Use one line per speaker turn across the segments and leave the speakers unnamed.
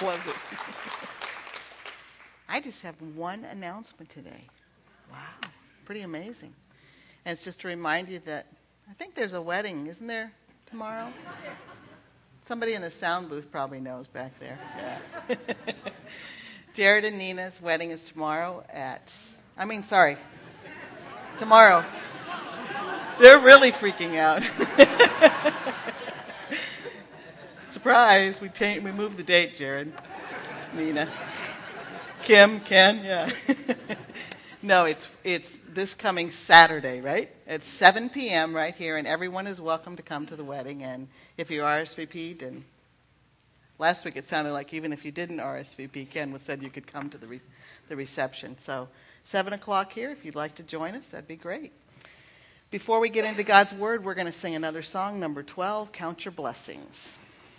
Loved it. I just have one announcement today. Wow, pretty amazing. And it's just to remind you that I think there's a wedding, isn't there, tomorrow? Somebody in the sound booth probably knows back there. Yeah. Jared and Nina's wedding is tomorrow tomorrow. They're really freaking out. Surprise, we moved the date, Jared, Nina, Kim, Ken, yeah. No, it's this coming Saturday, right? At 7 p.m. right here, and everyone is welcome to come to the wedding. And if you RSVP'd, and last week it sounded like even if you didn't RSVP, Ken said you could come to the reception. So 7 o'clock here, if you'd like to join us, that'd be great. Before we get into God's Word, we're going to sing another song, number 12, Count Your Blessings.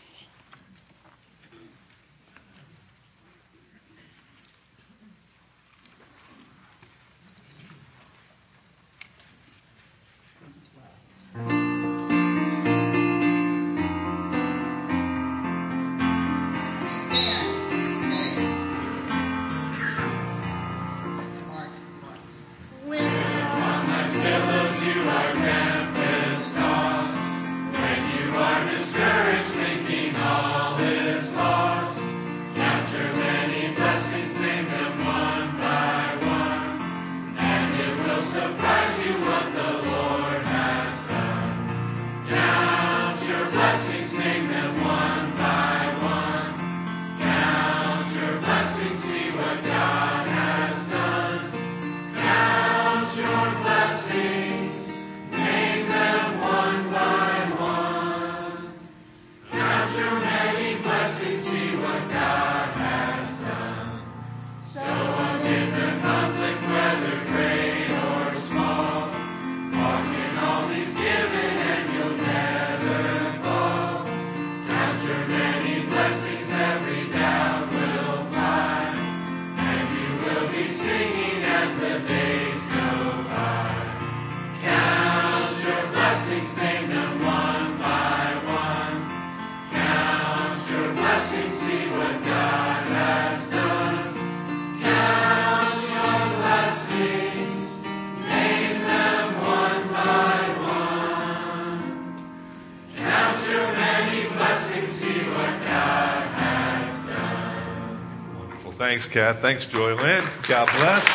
Thanks, Kat. Thanks, Joy Lynn. God bless.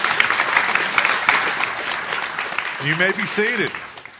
You may be seated.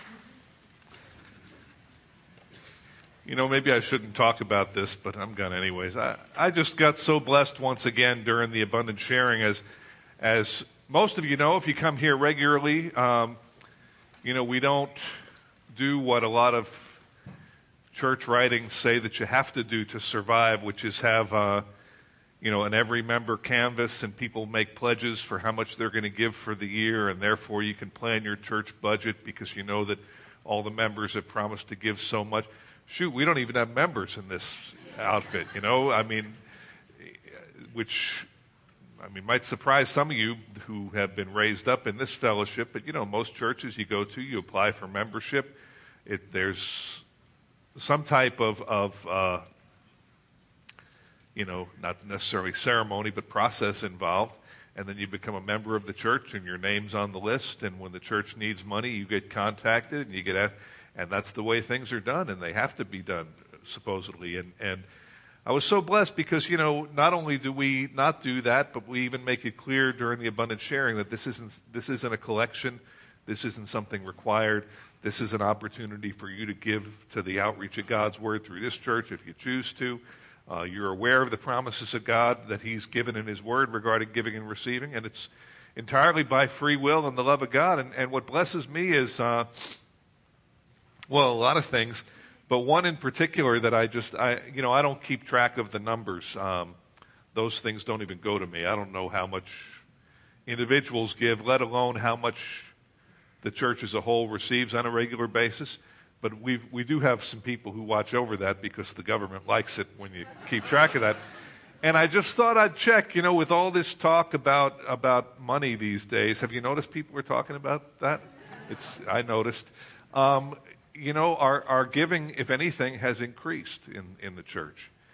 You know, maybe I shouldn't talk about this, but I'm going to anyways. I just got so blessed once again during the abundant sharing. As most of you know, if you come here regularly, we don't do what a lot of church writings say that you have to do to survive, which is have an every member canvas, and people make pledges for how much they're going to give for the year, and therefore you can plan your church budget because you know that all the members have promised to give so much. Shoot, we don't even have members in this outfit, which might surprise some of you who have been raised up in this fellowship, but most churches you go to, you apply for membership. There's some type of not necessarily ceremony, but process involved. And then you become a member of the church and your name's on the list. And when the church needs money, you get contacted and you get asked. And that's the way things are done, and they have to be done, supposedly. And I was so blessed because, not only do we not do that, but we even make it clear during the abundant sharing that this isn't a collection. This isn't something required. This is an opportunity for you to give to the outreach of God's Word through this church if you choose to. You're aware of the promises of God that He's given in His Word regarding giving and receiving, and it's entirely by free will and the love of God. And what blesses me is, a lot of things, but one in particular that I don't keep track of the numbers. Those things don't even go to me. I don't know how much individuals give, let alone how much the church as a whole receives on a regular basis. But we do have some people who watch over that because the government likes it when you keep track of that. And I just thought I'd check, with all this talk about money these days. Have you noticed people are talking about that? I noticed. Our giving, if anything, has increased in the church.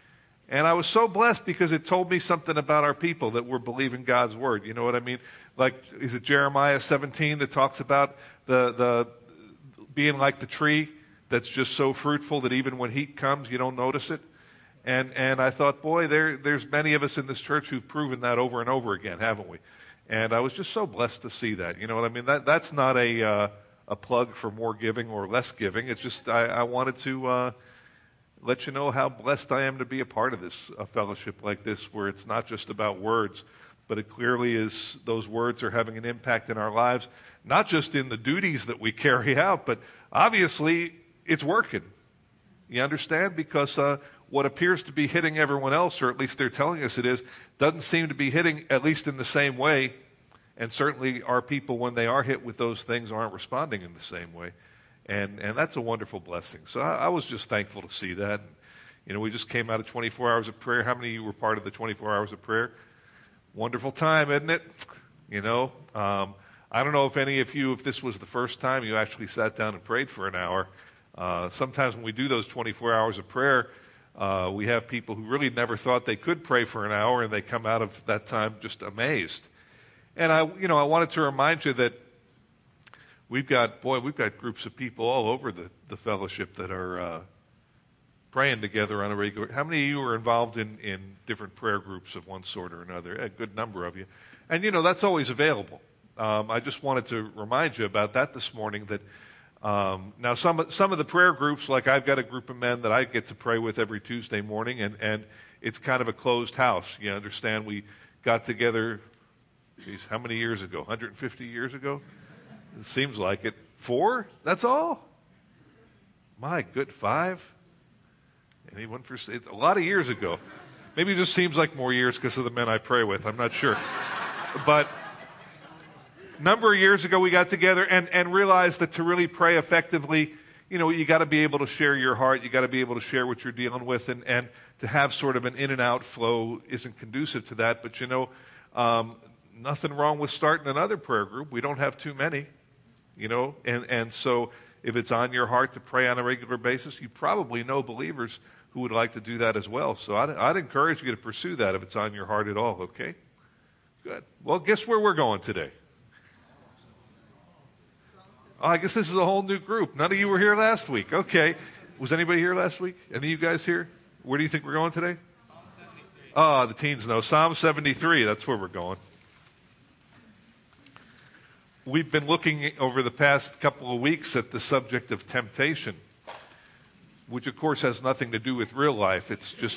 And I was so blessed because it told me something about our people, that we're believing God's word. You know what I mean? Like, is it Jeremiah 17 that talks about the being like the tree that's just so fruitful that even when heat comes, you don't notice it? And I thought, boy, there's many of us in this church who've proven that over and over again, haven't we? And I was just so blessed to see that. You know what I mean? That's not a plug for more giving or less giving. It's just I wanted to let you know how blessed I am to be a part of this, a fellowship like this, where it's not just about words, but it clearly is, those words are having an impact in our lives, not just in the duties that we carry out, but obviously it's working. You understand? Because what appears to be hitting everyone else, or at least they're telling us it is, doesn't seem to be hitting, at least in the same way. And certainly our people, when they are hit with those things, aren't responding in the same way. And that's a wonderful blessing. So I was just thankful to see that. You know, we just came out of 24 hours of prayer. How many of you were part of the 24 hours of prayer? Wonderful time, isn't it? You know, I don't know if any of you, if this was the first time you actually sat down and prayed for an hour. Sometimes when we do those 24 hours of prayer, we have people who really never thought they could pray for an hour, and they come out of that time just amazed. And I wanted to remind you that we've got groups of people all over the fellowship that are praying together on a regular. How many of you are involved in different prayer groups of one sort or another? A good number of you. And, that's always available. I just wanted to remind you about that this morning, that now some of the prayer groups, like I've got a group of men that I get to pray with every Tuesday morning, and it's kind of a closed house. You understand? We got together, how many years ago? 150 years ago? It seems like it. 4? That's all? My good, 5? Anyone for a lot of years ago? Maybe it just seems like more years because of the men I pray with. I'm not sure. But a number of years ago we got together and realized that to really pray effectively, you got to be able to share your heart. You got to be able to share what you're dealing with, and to have sort of an in and out flow isn't conducive to that. But nothing wrong with starting another prayer group. We don't have too many. And so if it's on your heart to pray on a regular basis, you probably know believers who would like to do that as well. So I'd encourage you to pursue that if it's on your heart at all, okay? Good. Well, guess where we're going today? Oh, I guess this is a whole new group. None of you were here last week. Okay. Was anybody here last week? Any of you guys here? Where do you think we're going today? Psalm 73. Oh, the teens know. Psalm 73, that's where we're going. We've been looking over the past couple of weeks at the subject of temptation, which of course has nothing to do with real life. It's just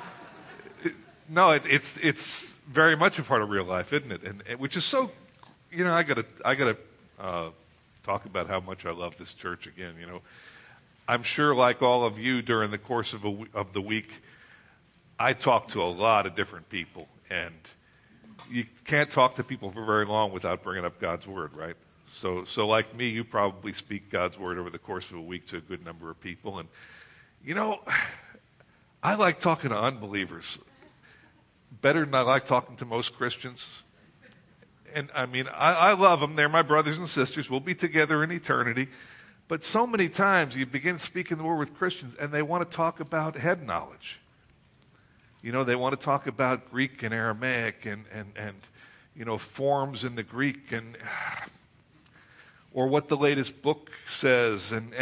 it's very much a part of real life, isn't it? And which is so, I gotta talk about how much I love this church again. I'm sure, like all of you, during the course of the week, I talk to a lot of different people, and you can't talk to people for very long without bringing up God's Word, right? So like me, you probably speak God's Word over the course of a week to a good number of people. And, I like talking to unbelievers better than I like talking to most Christians. And, I love them. They're my brothers and sisters. We'll be together in eternity. But so many times you begin speaking the Word with Christians, and they want to talk about head knowledge. They want to talk about Greek and Aramaic and forms in the Greek, and or what the latest book says. And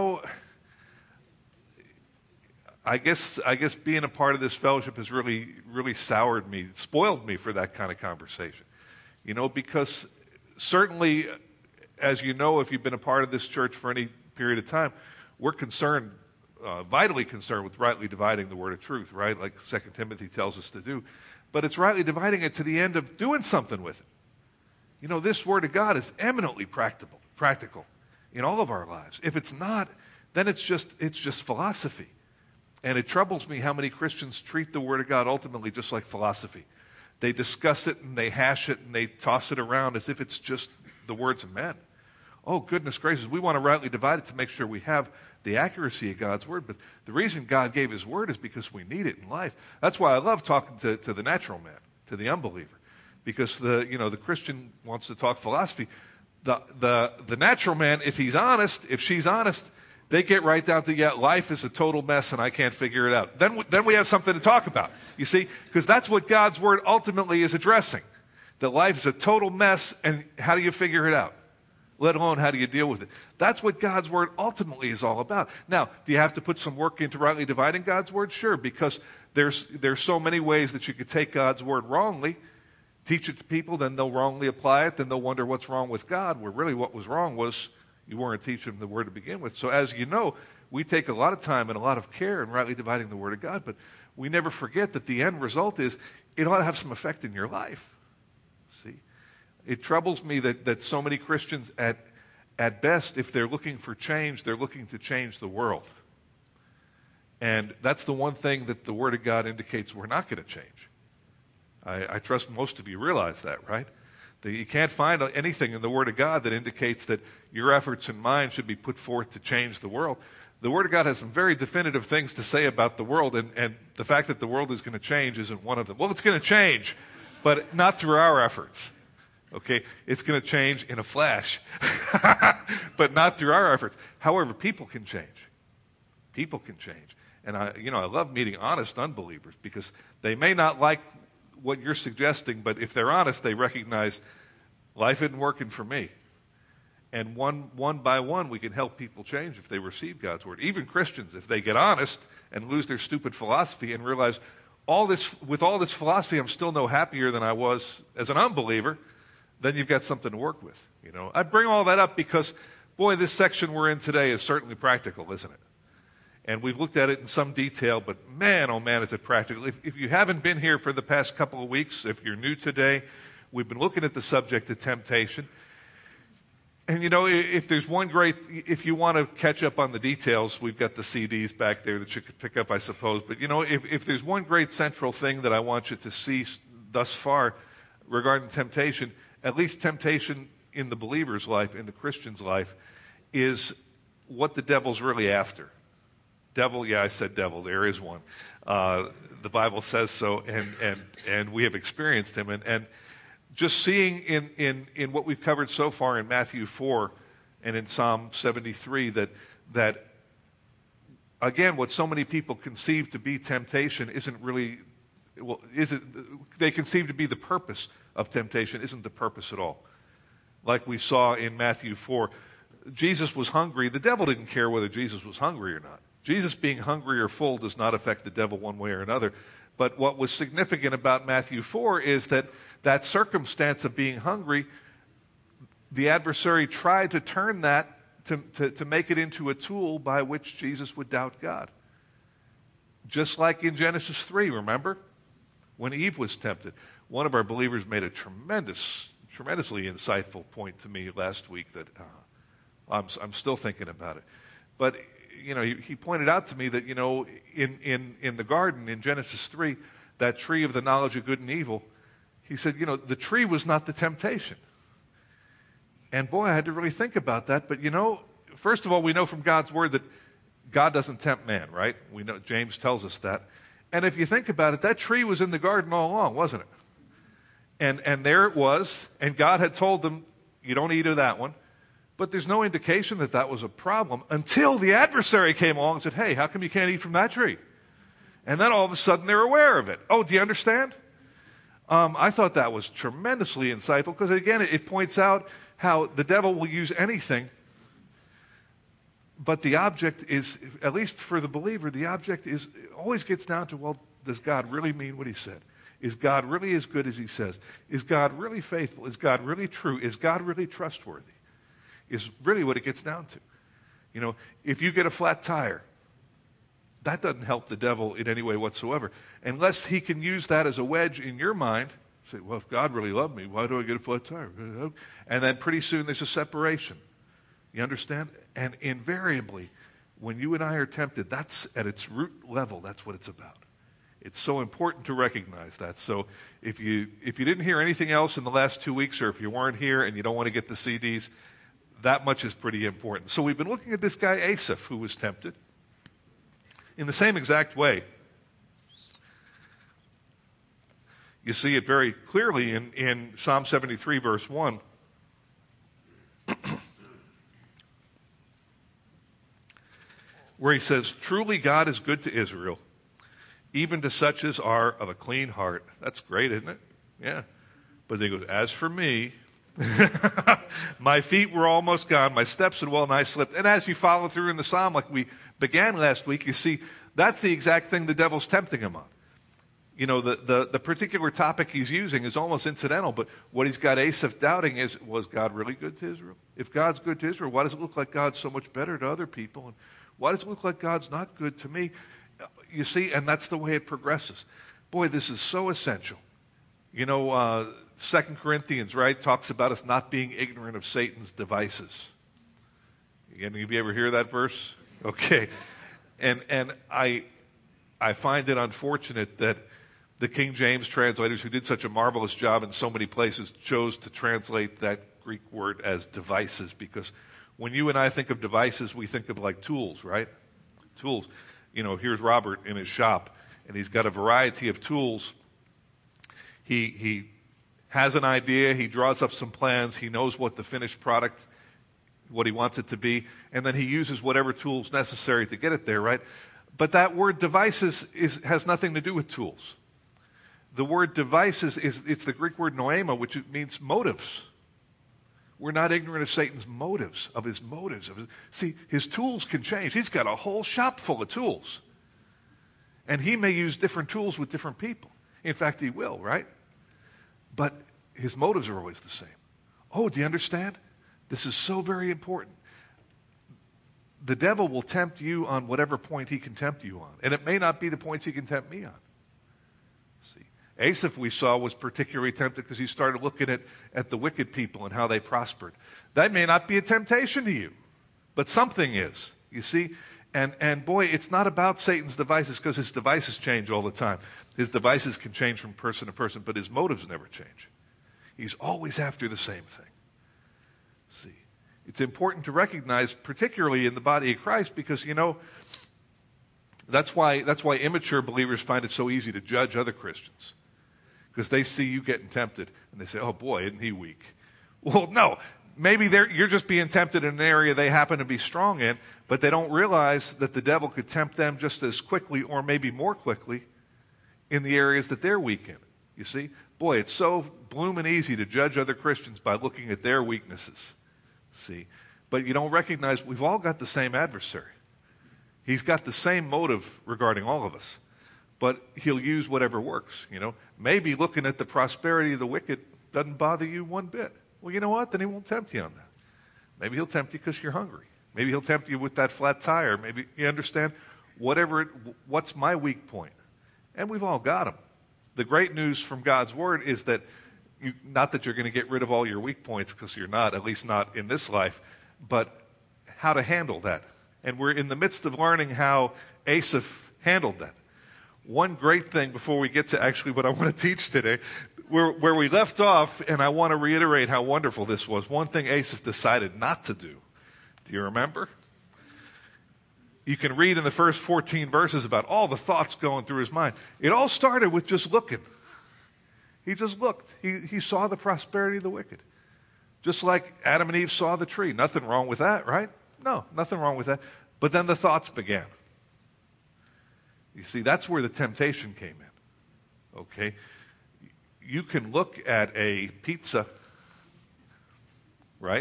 I guess being a part of this fellowship has really, really spoiled me for that kind of conversation. Because certainly, as you know, if you've been a part of this church for any period of time, we're concerned, vitally concerned with rightly dividing the word of truth, right? Like 2 Timothy tells us to do. But it's rightly dividing it to the end of doing something with it. This word of God is eminently practical in all of our lives. If it's not, then it's just philosophy. And it troubles me how many Christians treat the word of God ultimately just like philosophy. They discuss it and they hash it and they toss it around as if it's just the words of men. Oh, goodness gracious, we want to rightly divide it to make sure we have the accuracy of God's word. But the reason God gave his word is because we need it in life. That's why I love talking to the natural man, to the unbeliever. Because the Christian wants to talk philosophy. The natural man, if she's honest, They get right down to, yeah, life is a total mess and I can't figure it out. Then we have something to talk about, you see, because that's what God's word ultimately is addressing. That life is a total mess, and how do you figure it out? Let alone how do you deal with it? That's what God's word ultimately is all about. Now, do you have to put some work into rightly dividing God's word? Sure, because there's so many ways that you could take God's word wrongly, teach it to people, then they'll wrongly apply it, then they'll wonder what's wrong with God, where really what was wrong was you weren't teaching them the word to begin with. So as you know, we take a lot of time and a lot of care in rightly dividing the word of God, but we never forget that the end result is it ought to have some effect in your life. See? It troubles me that so many Christians, at best, if they're looking for change, they're looking to change the world. And that's the one thing that the Word of God indicates we're not going to change. I trust most of you realize that, right? That you can't find anything in the Word of God that indicates that your efforts and mine should be put forth to change the world. The Word of God has some very definitive things to say about the world, and the fact that the world is going to change isn't one of them. Well, it's going to change, but not through our efforts. Okay, it's going to change in a flash, but not through our efforts. However, people can change. People can change. And I love meeting honest unbelievers because they may not like what you're suggesting, but if they're honest, they recognize life isn't working for me. And one by one, we can help people change if they receive God's word. Even Christians, if they get honest and lose their stupid philosophy and realize with all this philosophy, I'm still no happier than I was as an unbeliever, then you've got something to work with. I bring all that up because, boy, this section we're in today is certainly practical, isn't it? And we've looked at it in some detail, but man, oh man, is it practical. If you haven't been here for the past couple of weeks, if you're new today, we've been looking at the subject of temptation. And if you want to catch up on the details, we've got the CDs back there that you could pick up, I suppose. But if there's one great central thing that I want you to see thus far regarding temptation, at least temptation in the believer's life, in the Christian's life, is what the devil's really after. Devil, yeah, I said devil. There is one. The Bible says so, and we have experienced him. And just seeing in what we've covered so far in Matthew 4 and in Psalm 73 that again, what so many people conceive to be temptation isn't really, they conceive to be the purpose of temptation isn't the purpose at all. Like we saw in Matthew 4, Jesus was hungry. The devil didn't care whether Jesus was hungry or not. Jesus being hungry or full does not affect the devil one way or another. But what was significant about Matthew 4 is that circumstance of being hungry, the adversary tried to turn that to make it into a tool by which Jesus would doubt God. Just like in Genesis 3, remember? When Eve was tempted. One of our believers made a tremendously insightful point to me last week that I'm still thinking about it. But he pointed out to me that in the garden in Genesis 3, that tree of the knowledge of good and evil, he said the tree was not the temptation. And boy, I had to really think about that. But first of all, we know from God's word that God doesn't tempt man, right? We know James tells us that. And if you think about it, that tree was in the garden all along, wasn't it? And there it was, and God had told them, you don't eat of that one. But there's no indication that that was a problem until the adversary came along and said, hey, how come you can't eat from that tree? And then all of a sudden they're aware of it. Oh, do you understand? I thought that was tremendously insightful because, again, it points out how the devil will use anything. But the object is, at least for the believer, the object is always gets down to, well, does God really mean what he said? Is God really as good as he says? Is God really faithful? Is God really true? Is God really trustworthy? Is really what it gets down to. If you get a flat tire, that doesn't help the devil in any way whatsoever. Unless he can use that as a wedge in your mind, say, well, if God really loved me, why do I get a flat tire? And then pretty soon there's a separation. You understand? And invariably, when you and I are tempted, that's at its root level, that's what it's about. It's so important to recognize that. So if you didn't hear anything else in the last 2 weeks, or if you weren't here and you don't want to get the CDs, that much is pretty important. So we've been looking at this guy Asaph, who was tempted in the same exact way. You see it very clearly in Psalm 73, verse 1. where he says, truly God is good to Israel, even to such as are of a clean heart. That's great, isn't it? Yeah. But then he goes, as for me, my feet were almost gone. My steps had well nigh slipped. And as you follow through in the psalm, like we began last week, you see that's the exact thing the devil's tempting him on. You know, the particular topic he's using is almost incidental, but what he's got Asaph doubting is, was God really good to Israel? If God's good to Israel, why does it look like God's so much better to other people? And why does it look like God's not good to me? You see, and that's the way it progresses. Boy, this is so essential. You know, 2 Corinthians, right, talks about us not being ignorant of Satan's devices. Any of you ever hear that verse? Okay. And I find it unfortunate that the King James translators, who did such a marvelous job in so many places, chose to translate that Greek word as devices, because when you and I think of devices, we think of like tools, right? Tools. You know, here's Robert in his shop, and he's got a variety of tools. He has an idea, he draws up some plans, he knows what the finished product, what he wants it to be, and then he uses whatever tools necessary to get it there, right? But that word devices has nothing to do with tools. The word devices it's the Greek word noema, which means motives. We're not ignorant of Satan's motives, of his motives. See, his tools can change. He's got a whole shop full of tools. And he may use different tools with different people. In fact, he will, right? But his motives are always the same. Oh, do you understand? This is so very important. The devil will tempt you on whatever point he can tempt you on. And it may not be the points he can tempt me on. See, Asaph, we saw, was particularly tempted because he started looking at the wicked people and how they prospered. That may not be a temptation to you, but something is, you see. And boy, it's not about Satan's devices, because his devices change all the time. His devices can change from person to person, but his motives never change. He's always after the same thing. See, it's important to recognize, particularly in the body of Christ, because, you know, that's why immature believers find it so easy to judge other Christians. Because they see you getting tempted, and they say, oh boy, isn't he weak? Well, no. Maybe you're just being tempted in an area they happen to be strong in, but they don't realize that the devil could tempt them just as quickly, or maybe more quickly, in the areas that they're weak in. You see? Boy, it's so bloomin' easy to judge other Christians by looking at their weaknesses. See? But you don't recognize we've all got the same adversary. He's got the same motive regarding all of us. But he'll use whatever works, you know. Maybe looking at the prosperity of the wicked doesn't bother you one bit. Well, you know what? Then he won't tempt you on that. Maybe he'll tempt you because you're hungry. Maybe he'll tempt you with that flat tire. Maybe, you understand? What's my weak point? And we've all got them. The great news from God's word is that, not that you're going to get rid of all your weak points, because you're not, at least not in this life, but how to handle that. And we're in the midst of learning how Asaph handled that. One great thing before we get to actually what I want to teach today, where we left off, and I want to reiterate how wonderful this was. One thing Asaph decided not to do. Do you remember? You can read in the first 14 verses about all the thoughts going through his mind. It all started with just looking. He just looked. He saw the prosperity of the wicked. Just like Adam and Eve saw the tree. Nothing wrong with that, right? No, nothing wrong with that. But then the thoughts began. You see, that's where the temptation came in. Okay? You can look at a pizza, right?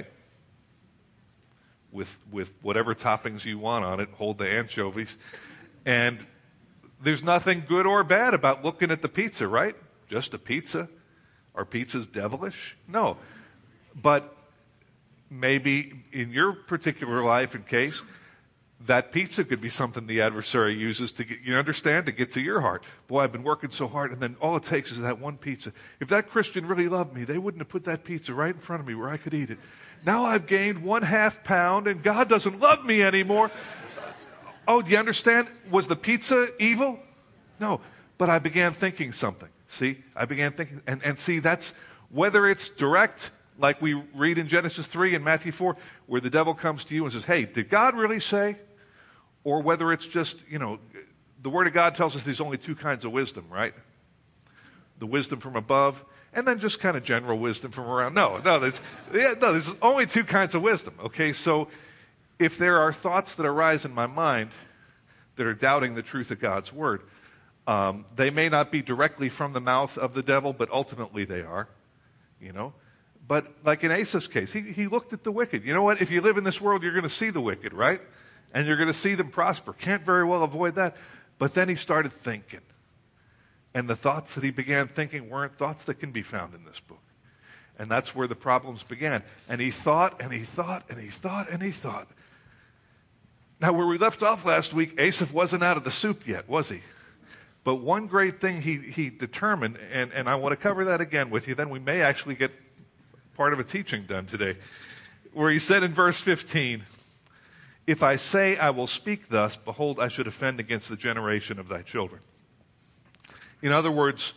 With whatever toppings you want on it, hold the anchovies. And there's nothing good or bad about looking at the pizza, right? Just a pizza. Are pizzas devilish? No. But maybe in your particular life and case, that pizza could be something the adversary uses to get, you understand, to get to your heart. Boy, I've been working so hard, and then all it takes is that one pizza. If that Christian really loved me, they wouldn't have put that pizza right in front of me where I could eat it. Now I've gained 1/2 pound, and God doesn't love me anymore. Oh, do you understand? Was the pizza evil? No. But I began thinking something. See? I began thinking, and see, that's, whether it's direct, like we read in Genesis 3 and Matthew 4, where the devil comes to you and says, hey, did God really say? Or whether it's just, you know, the Word of God tells us there's only two kinds of wisdom, right? The wisdom from above, and then just kind of general wisdom from around. No, there's only two kinds of wisdom, okay? So if there are thoughts that arise in my mind that are doubting the truth of God's word, they may not be directly from the mouth of the devil, but ultimately they are, you know. But like in Asaph's case, he looked at the wicked. You know what? If you live in this world, you're going to see the wicked, right? And you're going to see them prosper. Can't very well avoid that. But then he started thinking. And the thoughts that he began thinking weren't thoughts that can be found in this book. And that's where the problems began. And he thought, and he thought, and he thought, and he thought. Now, where we left off last week, Asaph wasn't out of the soup yet, was he? But one great thing he determined, and I want to cover that again with you, then we may actually get part of a teaching done today, where he said in verse 15, if I say I will speak thus, behold, I should offend against the generation of thy children. In other words,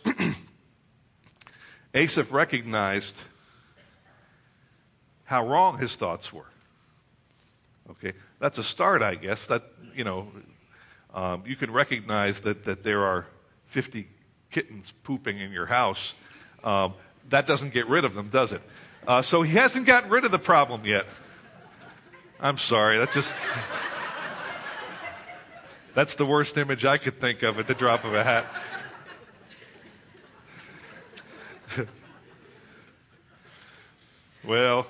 Asaph recognized how wrong his thoughts were. Okay, that's a start, I guess. That, you know, you can recognize that there are 50 kittens pooping in your house. That doesn't get rid of them, does it? So he hasn't gotten rid of the problem yet. I'm sorry, that's the worst image I could think of at the drop of a hat. Well,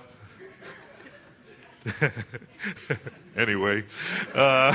anyway, but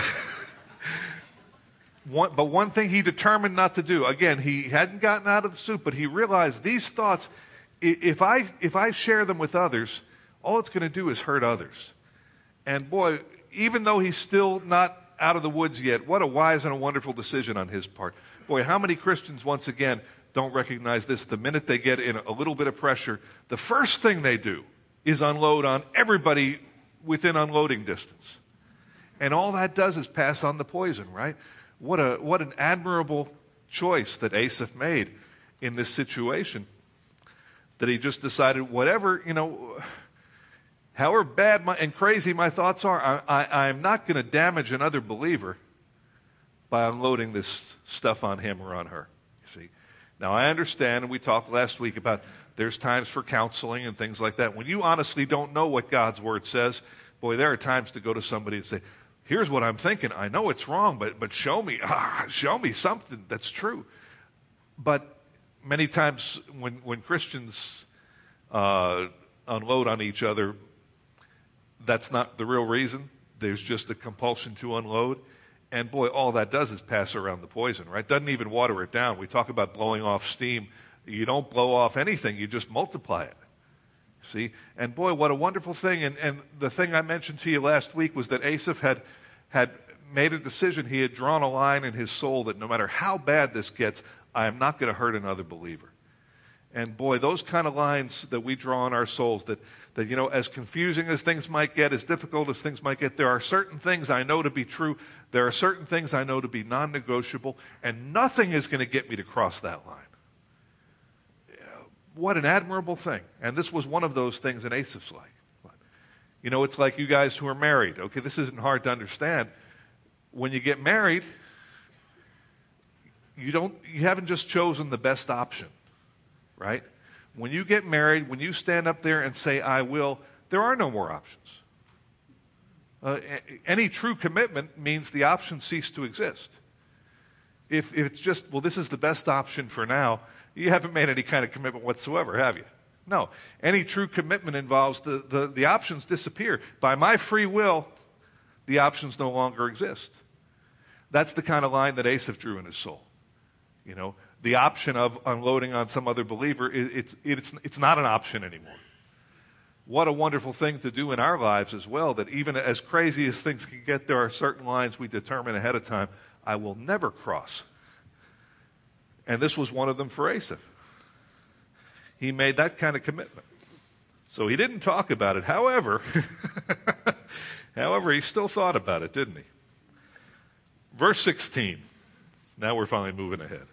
one thing he determined not to do, again, he hadn't gotten out of the soup, but he realized these thoughts, if I share them with others, all it's going to do is hurt others. And boy, even though he's still not out of the woods yet, what a wise and a wonderful decision on his part. Boy, how many Christians, once again, don't recognize this? The minute they get in a little bit of pressure, the first thing they do is unload on everybody within unloading distance. And all that does is pass on the poison, right? What an admirable choice that Asaph made in this situation, that he just decided whatever, you know, however bad and crazy my thoughts are, I'm not going to damage another believer by unloading this stuff on him or on her. You see? Now, I understand, and we talked last week about there's times for counseling and things like that. When you honestly don't know what God's word says, boy, there are times to go to somebody and say, here's what I'm thinking. I know it's wrong, but show me something that's true. But many times when Christians unload on each other, that's not the real reason. There's just a compulsion to unload. And boy, all that does is pass around the poison, right? Doesn't even water it down. We talk about blowing off steam. You don't blow off anything. You just multiply it. See? And boy, what a wonderful thing. And the thing I mentioned to you last week was that Asaph had made a decision. He had drawn a line in his soul that no matter how bad this gets, I am not going to hurt another believer. And boy, those kind of lines that we draw in our souls, that you know, as confusing as things might get, as difficult as things might get, there are certain things I know to be true. There are certain things I know to be non-negotiable, and nothing is going to get me to cross that line. What an admirable thing. And this was one of those things in Asaph's life. You know, it's like you guys who are married. Okay, this isn't hard to understand. When you get married, you haven't just chosen the best option, right? When you get married, when you stand up there and say, I will, there are no more options. Any true commitment means the options cease to exist. If it's just, well, this is the best option for now, you haven't made any kind of commitment whatsoever, have you? No. Any true commitment involves the options disappear. By my free will, the options no longer exist. That's the kind of line that Asaph drew in his soul. You know, the option of unloading on some other believer, it's not an option anymore. What a wonderful thing to do in our lives as well, that even as crazy as things can get, there are certain lines we determine ahead of time, I will never cross. And this was one of them for Asaph. He made that kind of commitment. So he didn't talk about it. However, he still thought about it, didn't he? Verse 16. Now we're finally moving ahead.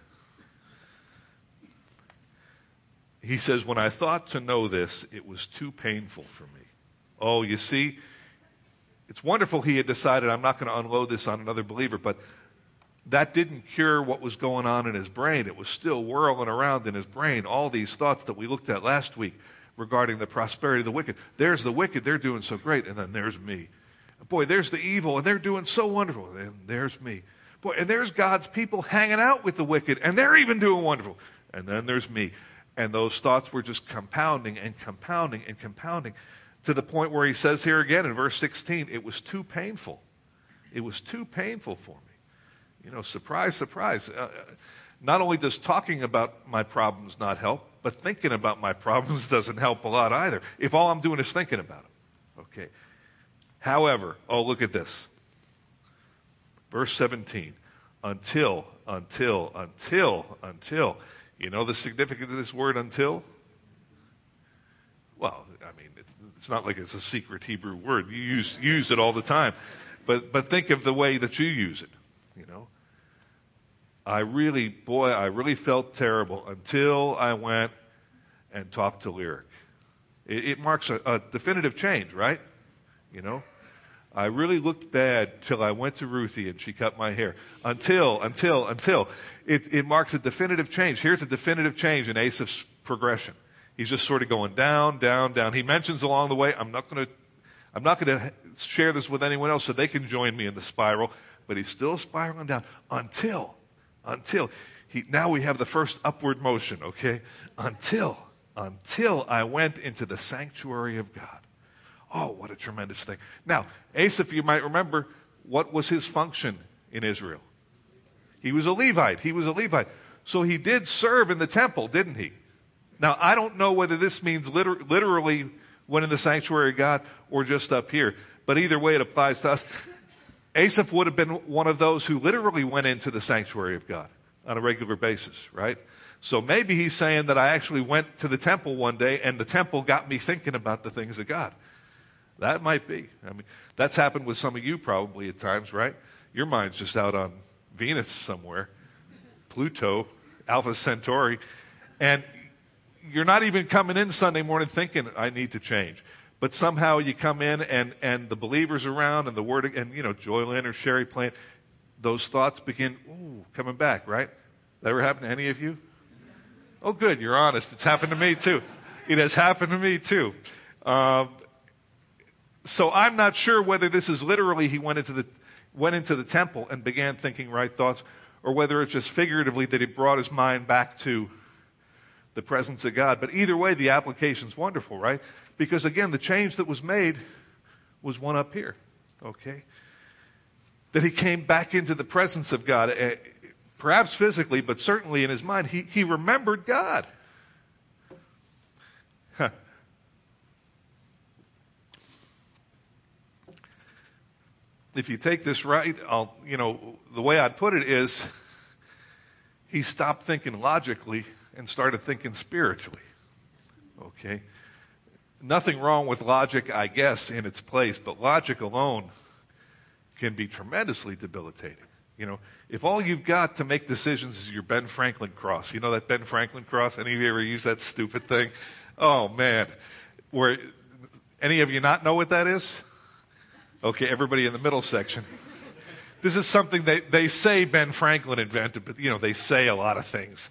He says, when I thought to know this, it was too painful for me. Oh, you see, it's wonderful he had decided I'm not going to unload this on another believer, but that didn't cure what was going on in his brain. It was still whirling around in his brain, all these thoughts that we looked at last week regarding the prosperity of the wicked. There's the wicked, they're doing so great, and then there's me. Boy, there's the evil, and they're doing so wonderful. And there's me. Boy, and there's God's people hanging out with the wicked, and they're even doing wonderful. And then there's me. And those thoughts were just compounding and compounding and compounding to the point where he says here again in verse 16, it was too painful. It was too painful for me. Surprise, surprise. Not only does talking about my problems not help, but thinking about my problems doesn't help a lot either, if all I'm doing is thinking about them. Okay. However, look at this. Verse 17. Until. You know the significance of this word until? Well, I mean, it's not like it's a secret Hebrew word. You use it all the time. But think of the way that you use it, I really felt terrible until I went and talked to Lyric. It marks a definitive change, right? I really looked bad till I went to Ruthie and she cut my hair. Until. It marks a definitive change. Here's a definitive change in Asaph's progression. He's just sort of going down, down, down. He mentions along the way, I'm not going to share this with anyone else so they can join me in the spiral, but he's still spiraling down until now we have the first upward motion, okay? Until I went into the sanctuary of God. Oh, what a tremendous thing. Now, Asaph, you might remember, what was his function in Israel? He was a Levite. So he did serve in the temple, didn't he? Now, I don't know whether this means literally went in the sanctuary of God or just up here, but either way it applies to us. Asaph would have been one of those who literally went into the sanctuary of God on a regular basis, right? So maybe he's saying that I actually went to the temple one day and the temple got me thinking about the things of God. That might be. I mean, that's happened with some of you probably at times, right? Your mind's just out on Venus somewhere, Pluto, Alpha Centauri, and you're not even coming in Sunday morning thinking, I need to change. But somehow you come in and the believers around and the word, and Joy Lynn or Sherry playing, those thoughts begin coming back, right? That ever happened to any of you? Oh, good, you're honest. It's happened to me too. It has happened to me too. So I'm not sure whether this is literally he went into the temple and began thinking right thoughts, or whether it's just figuratively that he brought his mind back to the presence of God. But either way, the application's wonderful, right? Because again, the change that was made was one up here, okay? That he came back into the presence of God, perhaps physically, but certainly in his mind. He remembered God. Huh. If you take this right, the way I'd put it is he stopped thinking logically and started thinking spiritually. Okay? Nothing wrong with logic, I guess, in its place, but logic alone can be tremendously debilitating. If all you've got to make decisions is your Ben Franklin cross, you know that Ben Franklin cross? Any of you ever use that stupid thing? Oh, man. Any of you not know what that is? Okay, everybody in the middle section. This is something they say Ben Franklin invented, but, they say a lot of things.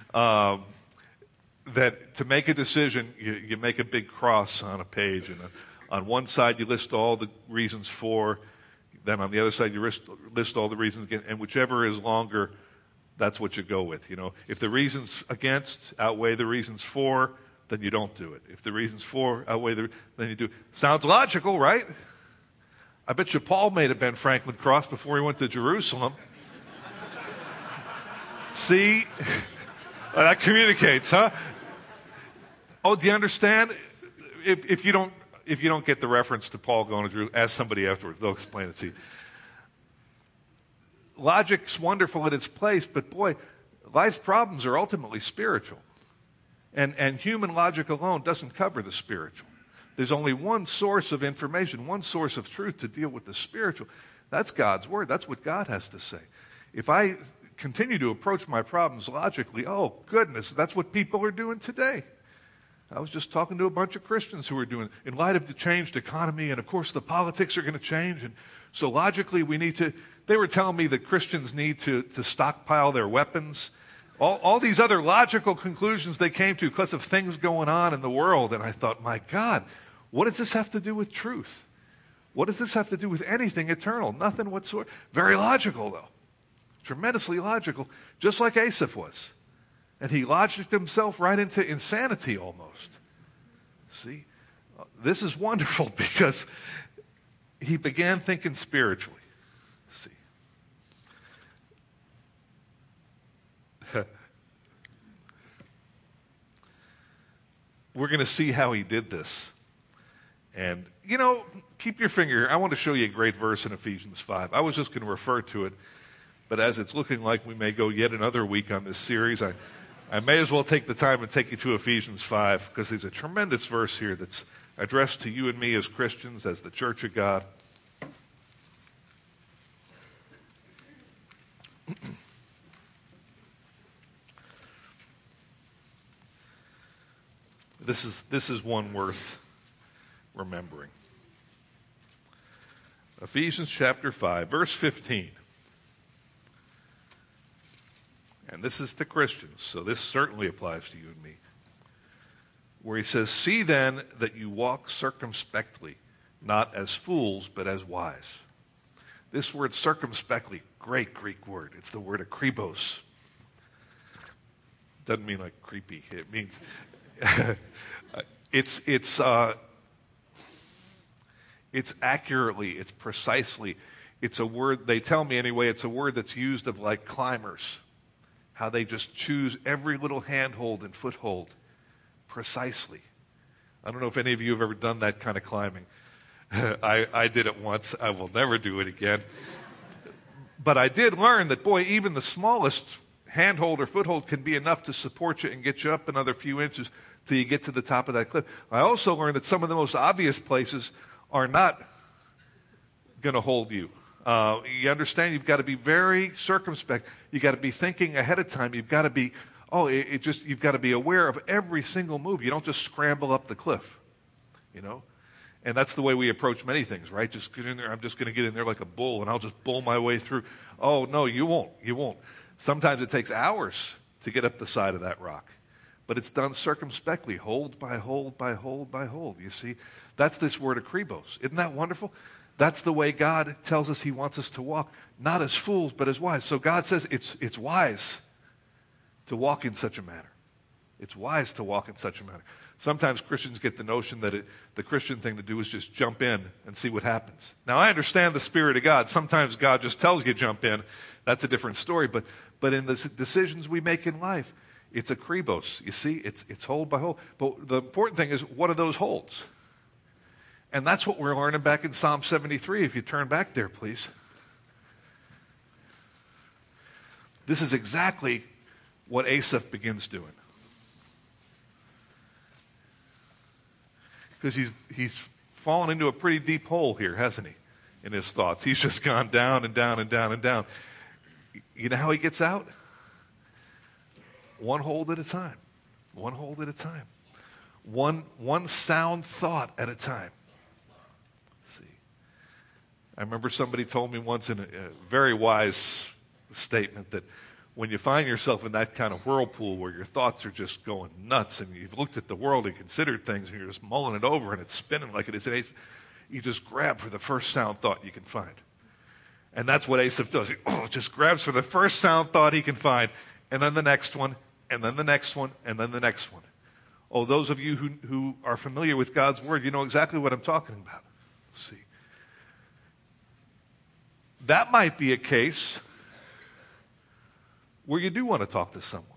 That to make a decision, you make a big cross on a page, and on one side you list all the reasons for, then on the other side you list all the reasons against, and whichever is longer, that's what you go with. If the reasons against outweigh the reasons for, then you don't do it. If the reasons for outweigh then you do. Sounds logical, right? I bet you Paul made a Ben Franklin cross before he went to Jerusalem. See? That communicates, huh? Oh, do you understand? If you don't get the reference to Paul going to Jerusalem, ask somebody afterwards. They'll explain it to you. Logic's wonderful at its place, but boy, life's problems are ultimately spiritual. And human logic alone doesn't cover the spiritual. There's only one source of information, one source of truth to deal with the spiritual. That's God's word. That's what God has to say. If I continue to approach my problems logically, oh, goodness, that's what people are doing today. I was just talking to a bunch of Christians who are doing, in light of the changed economy, and of course the politics are going to change, and so logically they were telling me that Christians need to stockpile their weapons. All these other logical conclusions they came to because of things going on in the world, and I thought, my God, what does this have to do with truth? What does this have to do with anything eternal? Nothing whatsoever. Very logical, though. Tremendously logical, just like Asaph was. And he logicked himself right into insanity almost. See? This is wonderful because he began thinking spiritually. See? We're going to see how he did this. And, keep your finger here. I want to show you a great verse in Ephesians 5. I was just going to refer to it, but as it's looking like we may go yet another week on this series, I may as well take the time and take you to Ephesians 5, because there's a tremendous verse here that's addressed to you and me as Christians, as the church of God. This is one worth remembering. Ephesians chapter 5, verse 15. And this is to Christians, so this certainly applies to you and me. Where he says, "See then that you walk circumspectly, not as fools, but as wise." This word circumspectly, great Greek word. It's the word akribos. Doesn't mean like creepy. It means it's accurately, it's precisely. It's a word, they tell me anyway, it's a word that's used of like climbers. How they just choose every little handhold and foothold precisely. I don't know if any of you have ever done that kind of climbing. I did it once. I will never do it again. But I did learn that, boy, even the smallest handhold or foothold can be enough to support you and get you up another few inches till you get to the top of that cliff. I also learned that some of the most obvious places are not going to hold you. You understand? You've got to be very circumspect. You've got to be thinking ahead of time. You've got to be, you've got to be aware of every single move. You don't just scramble up the cliff, And that's the way we approach many things, right? Just get in there. I'm just going to get in there like a bull, and I'll just bull my way through. Oh, no, you won't. You won't. Sometimes it takes hours to get up the side of that rock. But it's done circumspectly, hold by hold by hold by hold. You see? That's this word akribos. Isn't that wonderful? That's the way God tells us he wants us to walk, not as fools, but as wise. So God says it's wise to walk in such a manner. It's wise to walk in such a manner. Sometimes Christians get the notion that the Christian thing to do is just jump in and see what happens. Now, I understand the Spirit of God. Sometimes God just tells you to jump in. That's a different story. But in the decisions we make in life, it's akribos. You see, it's hold by hold. But the important thing is, what are those holds? And that's what we're learning back in Psalm 73. If you turn back there, please. This is exactly what Asaph begins doing. Because he's fallen into a pretty deep hole here, hasn't he, in his thoughts. He's just gone down and down and down and down. You know how he gets out? One hold at a time. One hold at a time. One sound thought at a time. See, I remember somebody told me once in a very wise statement that when you find yourself in that kind of whirlpool where your thoughts are just going nuts and you've looked at the world and considered things and you're just mulling it over and it's spinning like it is, you just grab for the first sound thought you can find. And that's what Asaph does. He just grabs for the first sound thought he can find, and then the next one, and then the next one, and then the next one. Oh, those of you who are familiar with God's Word, you know exactly what I'm talking about. See, that might be a case where you do want to talk to someone.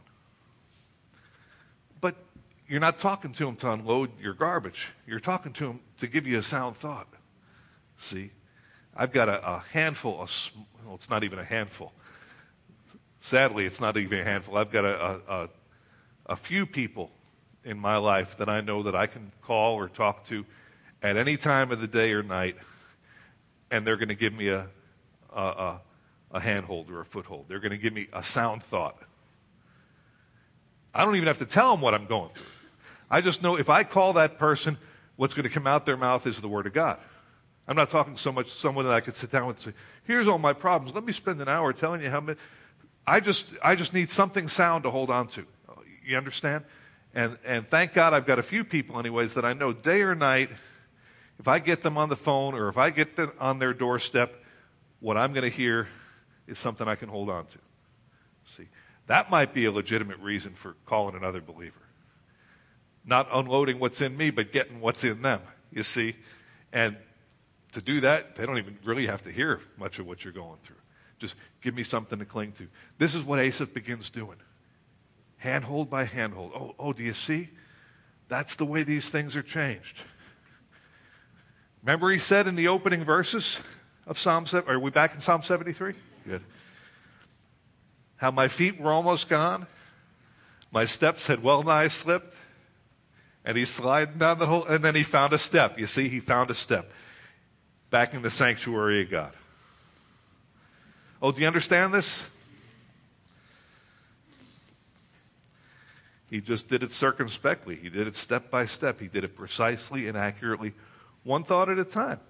But you're not talking to them to unload your garbage. You're talking to them to give you a sound thought. See, I've got a handful, well, it's not even a handful. Sadly, it's not even a handful. I've got a few people in my life that I know that I can call or talk to at any time of the day or night, and they're going to give me a handhold or a foothold. They're going to give me a sound thought. I don't even have to tell them what I'm going through. I just know if I call that person, what's going to come out their mouth is the Word of God. I'm not talking so much to someone that I could sit down with and say, here's all my problems. Let me spend an hour telling you how many. I just need something sound to hold on to. You understand? And thank God I've got a few people anyways that I know day or night, if I get them on the phone or if I get them on their doorstep, what I'm going to hear is something I can hold on to. See, that might be a legitimate reason for calling another believer. Not unloading what's in me, but getting what's in them, you see. And to do that, they don't even really have to hear much of what you're going through. Just give me something to cling to. This is what Asaph begins doing. Handhold by handhold. Oh, do you see? That's the way these things are changed. Remember he said in the opening verses of Psalm 7, are we back in Psalm 73? Good. How my feet were almost gone. My steps had well nigh slipped. And he's sliding down the whole, and then he found a step. You see, he found a step. Back in the sanctuary of God. Oh, do you understand this? He just did it circumspectly. He did it step by step. He did it precisely and accurately, one thought at a time.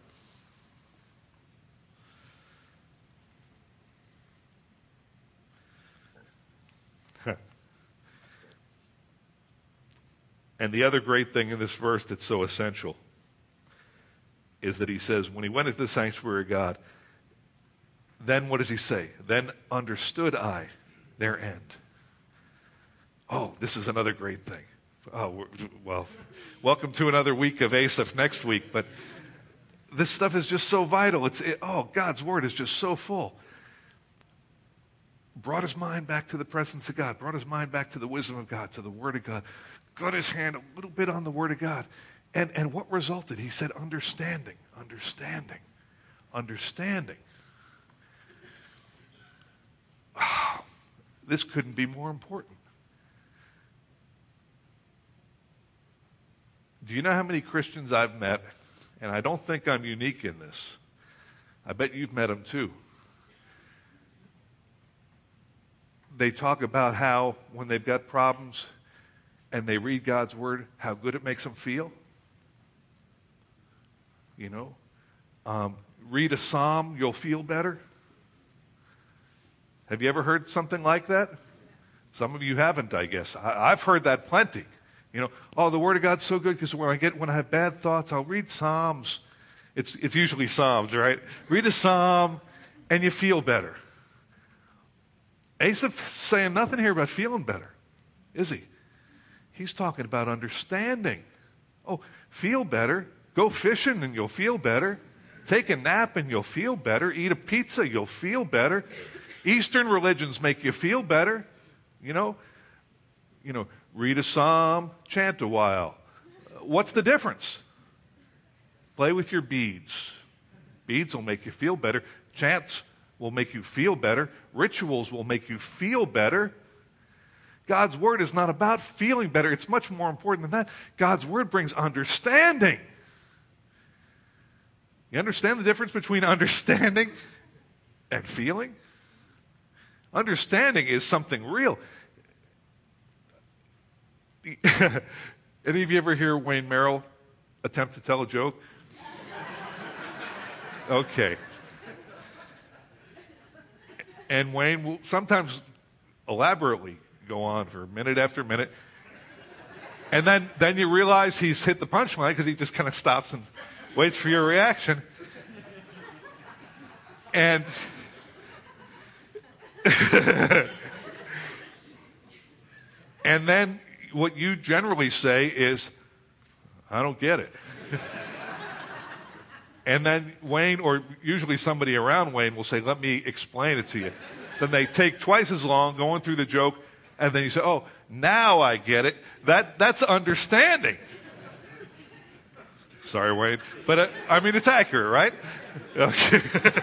And the other great thing in this verse that's so essential is that he says, when he went into the sanctuary of God, then what does he say? Then understood I their end. Oh, this is another great thing. Oh, well, welcome to another week of Asaph next week, but this stuff is just so vital. God's word is just so full. Brought his mind back to the presence of God, brought his mind back to the wisdom of God, to the word of God, got his hand a little bit on the word of God. And what resulted? He said, understanding. Oh, this couldn't be more important. Do you know how many Christians I've met? And I don't think I'm unique in this. I bet you've met them too. They talk about how when they've got problems and they read God's word, how good it makes them feel. You know, read a psalm, you'll feel better. Have you ever heard something like that? Some of you haven't, I guess. I've heard that plenty. You know, oh, the Word of God's so good because when I have bad thoughts, I'll read Psalms. It's usually Psalms, right? Read a Psalm and you feel better. Asaph's saying nothing here about feeling better, is he? He's talking about understanding. Oh, feel better. Go fishing and you'll feel better. Take a nap and you'll feel better. Eat a pizza, you'll feel better. Eastern religions make you feel better. You know, read a psalm, chant a while. What's the difference? Play with your beads. Beads will make you feel better. Chants will make you feel better. Rituals will make you feel better. God's word is not about feeling better. It's much more important than that. God's word brings understanding. You understand the difference between understanding and feeling? Understanding is something real. Any of you ever hear Wayne Merrill attempt to tell a joke? Okay. And Wayne will sometimes elaborately go on for minute after minute. And then you realize he's hit the punchline because he just kind of stops and waits for your reaction. And and then what you generally say is, I don't get it. And then Wayne, or usually somebody around Wayne, will say, let me explain it to you. Then they take twice as long going through the joke, and then you say, oh, now I get it. That's understanding. Sorry, Wayne. But, I mean, it's accurate, right? Okay.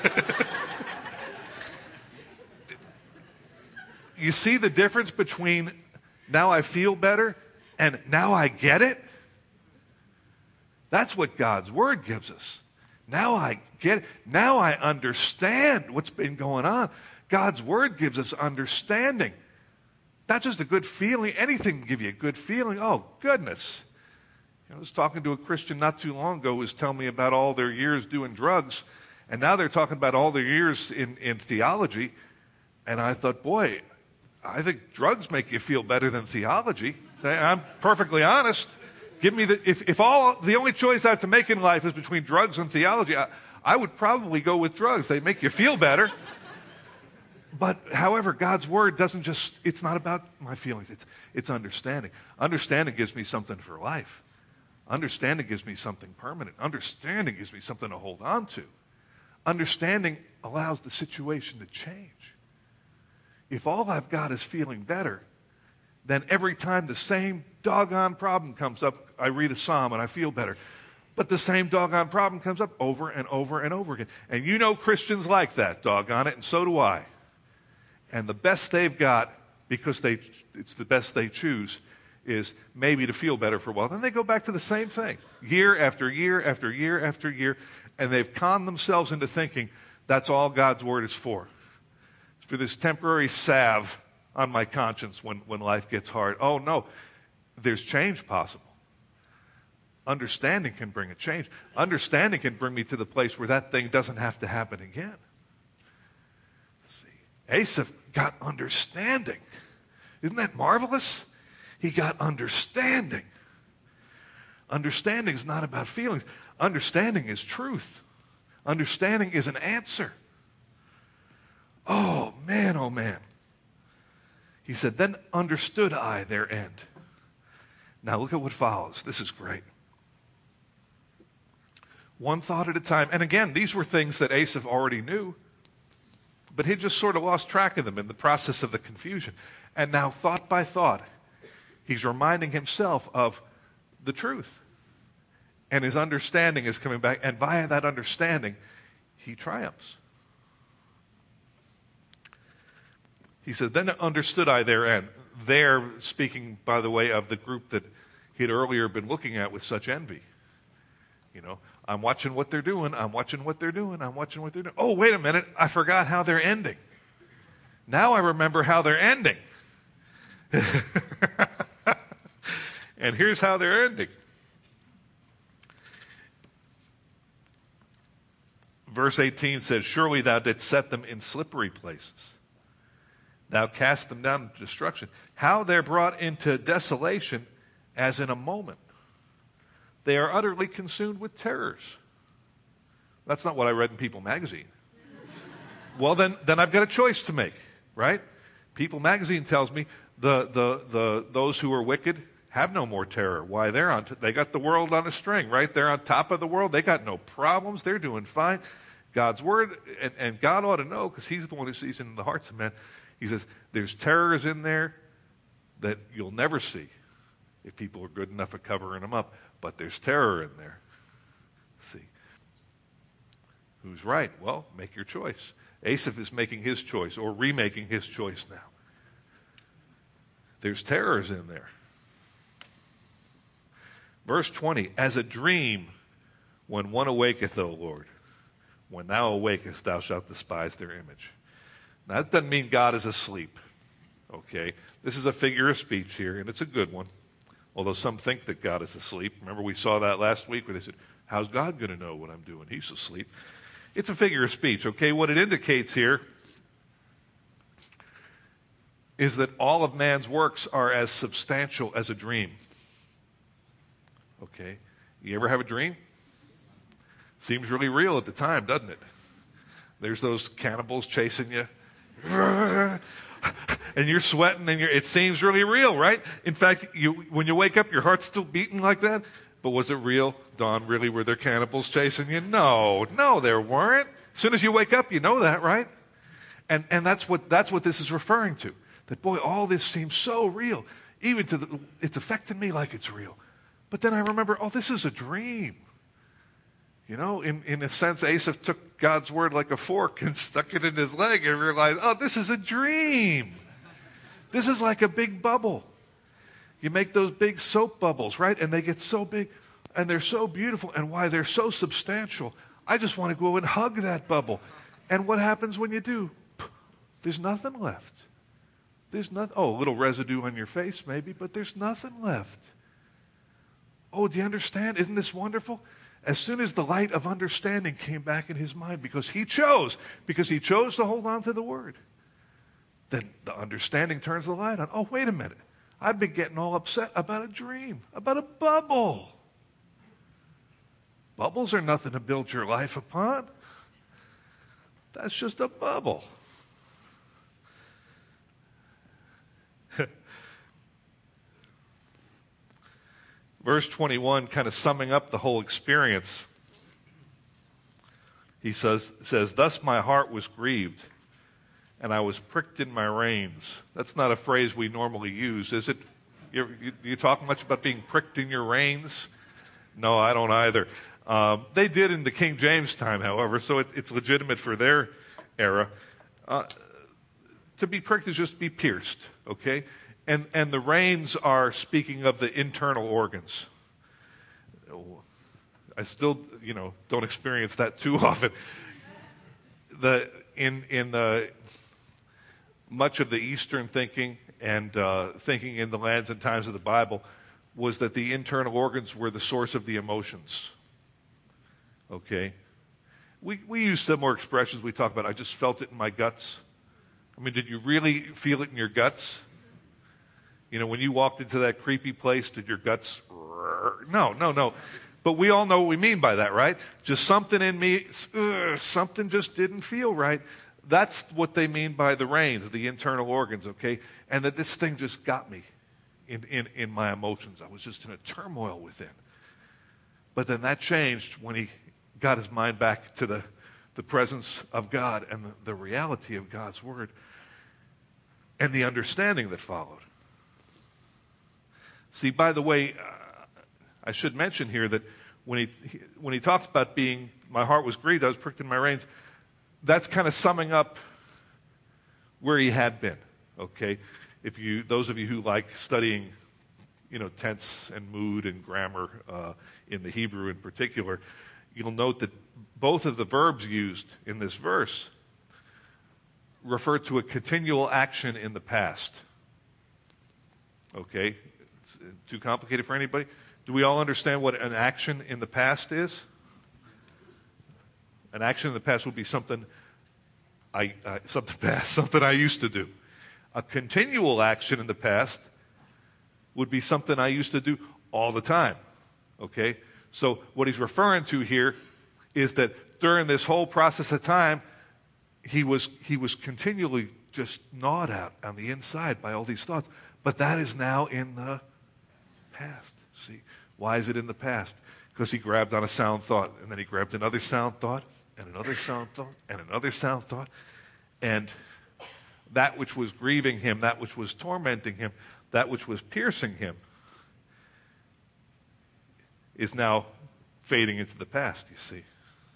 You see the difference between now I feel better and now I get it? That's what God's word gives us. Now I get it. Now I understand what's been going on. God's word gives us understanding. Not just a good feeling. Anything can give you a good feeling. Oh, goodness. I was talking to a Christian not too long ago who was telling me about all their years doing drugs, and now they're talking about all their years in theology. And I thought, boy, I think drugs make you feel better than theology. I'm perfectly honest. Give me if all the only choice I have to make in life is between drugs and theology, I would probably go with drugs. They make you feel better. But however, God's word it's not about my feelings. It's understanding. Understanding gives me something for life. Understanding gives me something permanent. Understanding gives me something to hold on to. Understanding allows the situation to change. If all I've got is feeling better, then every time the same doggone problem comes up, I read a psalm and I feel better. But the same doggone problem comes up over and over and over again. And you know Christians like that, doggone it, and so do I. And the best they've got, because it's the best they choose, is maybe to feel better for a while. Then they go back to the same thing, year after year after year after year, and they've conned themselves into thinking that's all God's word is for. It's for this temporary salve on my conscience when life gets hard. Oh, no, there's change possible. Understanding can bring a change. Understanding can bring me to the place where that thing doesn't have to happen again. See, Asaph got understanding. Isn't that marvelous? He got understanding. Understanding is not about feelings. Understanding is truth. Understanding is an answer. Oh, man, oh, man. He said, then understood I their end. Now look at what follows. This is great. One thought at a time. And again, these were things that Asaph already knew, but he just sort of lost track of them in the process of the confusion. And now, thought by thought, he's reminding himself of the truth. And his understanding is coming back. And via that understanding, he triumphs. He said, then understood I their end. There, speaking, by the way, of the group that he had earlier been looking at with such envy. You know, I'm watching what they're doing. I'm watching what they're doing. I'm watching what they're doing. Oh, wait a minute. I forgot how they're ending. Now I remember how they're ending. And here's how they're ending. Verse 18 says, surely thou didst set them in slippery places. Thou cast them down to destruction. How they're brought into desolation as in a moment. They are utterly consumed with terrors. That's not what I read in People magazine. Well, then I've got a choice to make, right? People magazine tells me those who are wicked have no more terror. Why? They got the world on a string, right? They're on top of the world. They got no problems. They're doing fine. God's word, and God ought to know, because he's the one who sees into the hearts of men. He says, there's terrors in there that you'll never see if people are good enough at covering them up. But there's terror in there. See. Who's right? Well, make your choice. Asaph is making his choice, or remaking his choice now. There's terrors in there. Verse 20, as a dream when one awaketh, O Lord. When thou awakest, thou shalt despise their image. Now, that doesn't mean God is asleep. Okay? This is a figure of speech here, and it's a good one. Although some think that God is asleep. Remember we saw that last week where they said, how's God going to know what I'm doing? He's asleep. It's a figure of speech, okay? What it indicates here is that all of man's works are as substantial as a dream. Okay? You ever have a dream? Seems really real at the time, doesn't it? There's those cannibals chasing you. And you're sweating, and it seems really real, right? In fact, when you wake up, your heart's still beating like that. But was it real? Dawn, really, were there cannibals chasing you? No, there weren't. As soon as you wake up, you know that, right? And that's what this is referring to. That, boy, all this seems so real. Even it's affecting me like it's real. But then I remember, this is a dream. You know, in a sense, Asaph took God's word like a fork and stuck it in his leg and realized, this is a dream. This is like a big bubble. You make those big soap bubbles, right? And they get so big, and they're so beautiful. And why they're so substantial, I just want to go and hug that bubble. And what happens when you do? There's nothing left. There's nothing. A little residue on your face maybe, but there's nothing left. Do you understand? Isn't this wonderful? As soon as the light of understanding came back in his mind, because he chose to hold on to the word, then the understanding turns the light on. Wait a minute. I've been getting all upset about a dream, about a bubble. Bubbles are nothing to build your life upon. That's just a bubble. Verse 21, kind of summing up the whole experience. He says, "Thus my heart was grieved, and I was pricked in my reins." That's not a phrase we normally use, is it? You talk much about being pricked in your reins? No, I don't either. They did in the King James time, however, so it's legitimate for their era. To be pricked is just to be pierced, okay? And the reins are speaking of the internal organs. I still, don't experience that too often. In much of the Eastern thinking and thinking in the lands and times of the Bible was that the internal organs were the source of the emotions. Okay? We use similar expressions. We talk about, I just felt it in my guts. I mean, did you really feel it in your guts? When you walked into that creepy place, did your guts... No. But we all know what we mean by that, right? Just something in me, something just didn't feel right. That's what they mean by the reins, the internal organs, okay? And that this thing just got me in my emotions. I was just in a turmoil within. But then that changed when he got his mind back to the presence of God and the reality of God's word and the understanding that followed. See, by the way, I should mention here that when he talks about being, my heart was grieved, I was pricked in my reins, that's kind of summing up where he had been, okay? Those of you who like studying, tense and mood and grammar in the Hebrew in particular, you'll note that both of the verbs used in this verse refer to a continual action in the past. Okay? It's too complicated for anybody? Do we all understand what an action in the past is? An action in the past would be something I used to do. A continual action in the past would be something I used to do all the time. Okay? So what he's referring to here is that during this whole process of time, he was continually just gnawed out on the inside by all these thoughts. But that is now in the past. See, why is it in the past? Because he grabbed on a sound thought, and then he grabbed another sound thought, and another sound thought, and another sound thought. And that which was grieving him, that which was tormenting him, that which was piercing him, is now fading into the past, you see.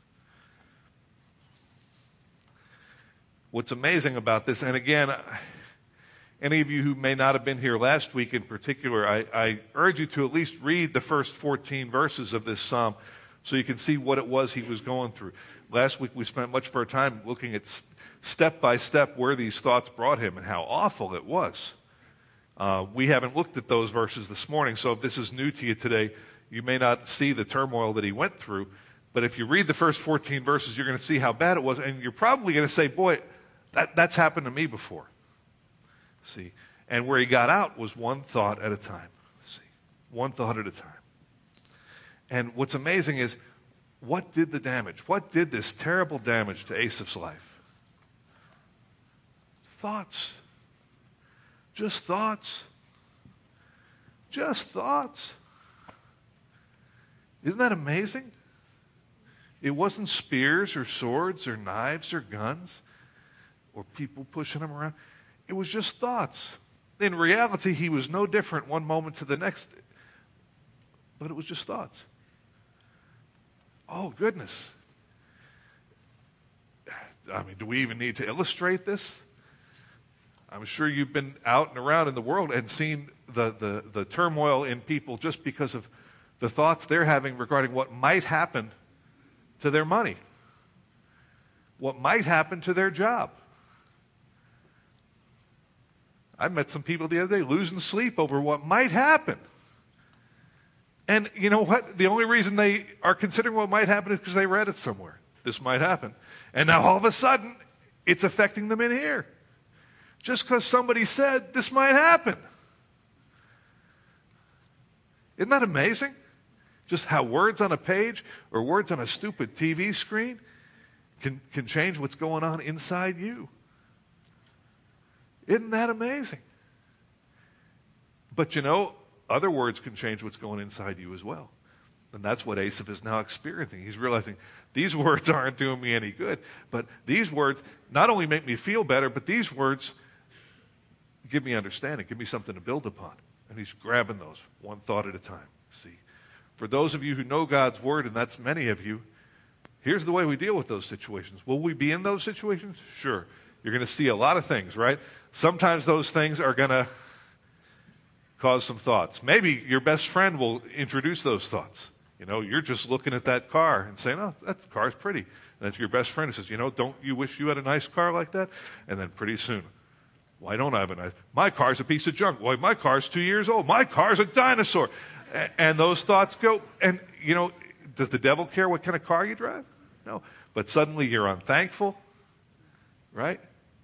What's amazing about this, and again, any of you who may not have been here last week in particular, I urge you to at least read the first 14 verses of this psalm so you can see what it was he was going through. Last week we spent much of our time looking at step by step where these thoughts brought him and how awful it was. We haven't looked at those verses this morning, so if this is new to you today, you may not see the turmoil that he went through. But if you read the first 14 verses, you're going to see how bad it was, and you're probably going to say, boy, that's happened to me before. See, and where he got out was one thought at a time. See, one thought at a time. And what's amazing is, what did the damage? What did this terrible damage to Asaph's life? Thoughts. Just thoughts. Just thoughts. Isn't that amazing? It wasn't spears or swords or knives or guns or people pushing him around. It was just thoughts. In reality, he was no different one moment to the next. But it was just thoughts. Oh, goodness. I mean, do we even need to illustrate this? I'm sure you've been out and around in the world and seen the turmoil in people just because of the thoughts they're having regarding what might happen to their money, what might happen to their job. I met some people the other day losing sleep over what might happen. And you know what? The only reason they are considering what might happen is because they read it somewhere. This might happen. And now all of a sudden, it's affecting them in here. Just because somebody said this might happen. Isn't that amazing? Just how words on a page or words on a stupid TV screen can change what's going on inside you. Isn't that amazing? But other words can change what's going inside you as well. And that's what Asaph is now experiencing. He's realizing these words aren't doing me any good, but these words not only make me feel better, but these words give me understanding, give me something to build upon. And he's grabbing those one thought at a time. See, for those of you who know God's word, and that's many of you, here's the way we deal with those situations. Will we be in those situations? Sure. You're going to see a lot of things, right? Sometimes those things are going to cause some thoughts. Maybe your best friend will introduce those thoughts. You're just looking at that car and saying, oh, that car's pretty. And that's your best friend who says, don't you wish you had a nice car like that? And then pretty soon, why don't I have a nice? My car's a piece of junk. Why, my car's 2 years old. My car's a dinosaur. And those thoughts go, and does the devil care what kind of car you drive? No. But suddenly you're unthankful, right?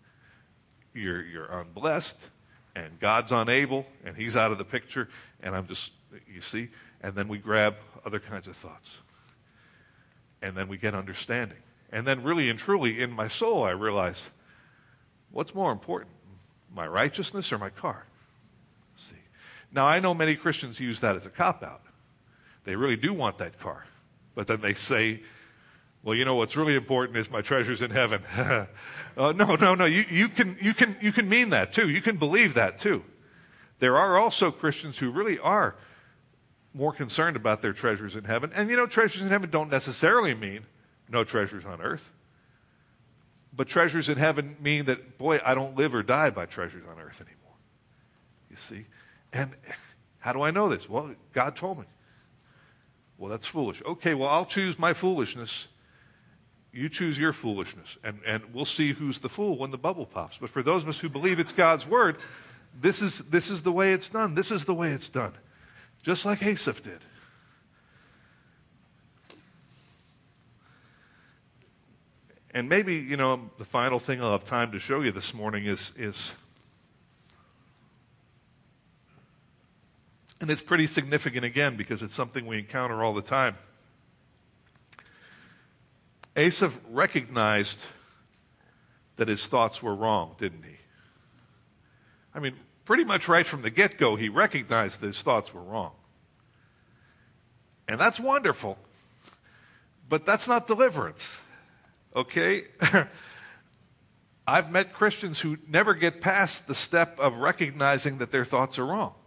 You're unblessed, and God's unable, and he's out of the picture, and you see, and then we grab other kinds of thoughts. And then we get understanding. And then really and truly in my soul I realize, what's more important, my righteousness or my car? See. Now I know many Christians use that as a cop-out. They really do want that car. But then they say, well, what's really important is my treasures in heaven. No. You can mean that too. You can believe that too. There are also Christians who really are more concerned about their treasures in heaven. And treasures in heaven don't necessarily mean no treasures on earth. But treasures in heaven mean that, boy, I don't live or die by treasures on earth anymore. You see? And how do I know this? Well, God told me. Well, that's foolish. Okay, well, I'll choose my foolishness. You choose your foolishness. And we'll see who's the fool when the bubble pops. But for those of us who believe it's God's word, this is the way it's done. This is the way it's done. Just like Asaph did. And maybe, the final thing I'll have time to show you this morning is and it's pretty significant again because it's something we encounter all the time. Asaph recognized that his thoughts were wrong, didn't he? I mean, pretty much right from the get-go, he recognized that his thoughts were wrong. And that's wonderful. But that's not deliverance. Okay? I've met Christians who never get past the step of recognizing that their thoughts are wrong.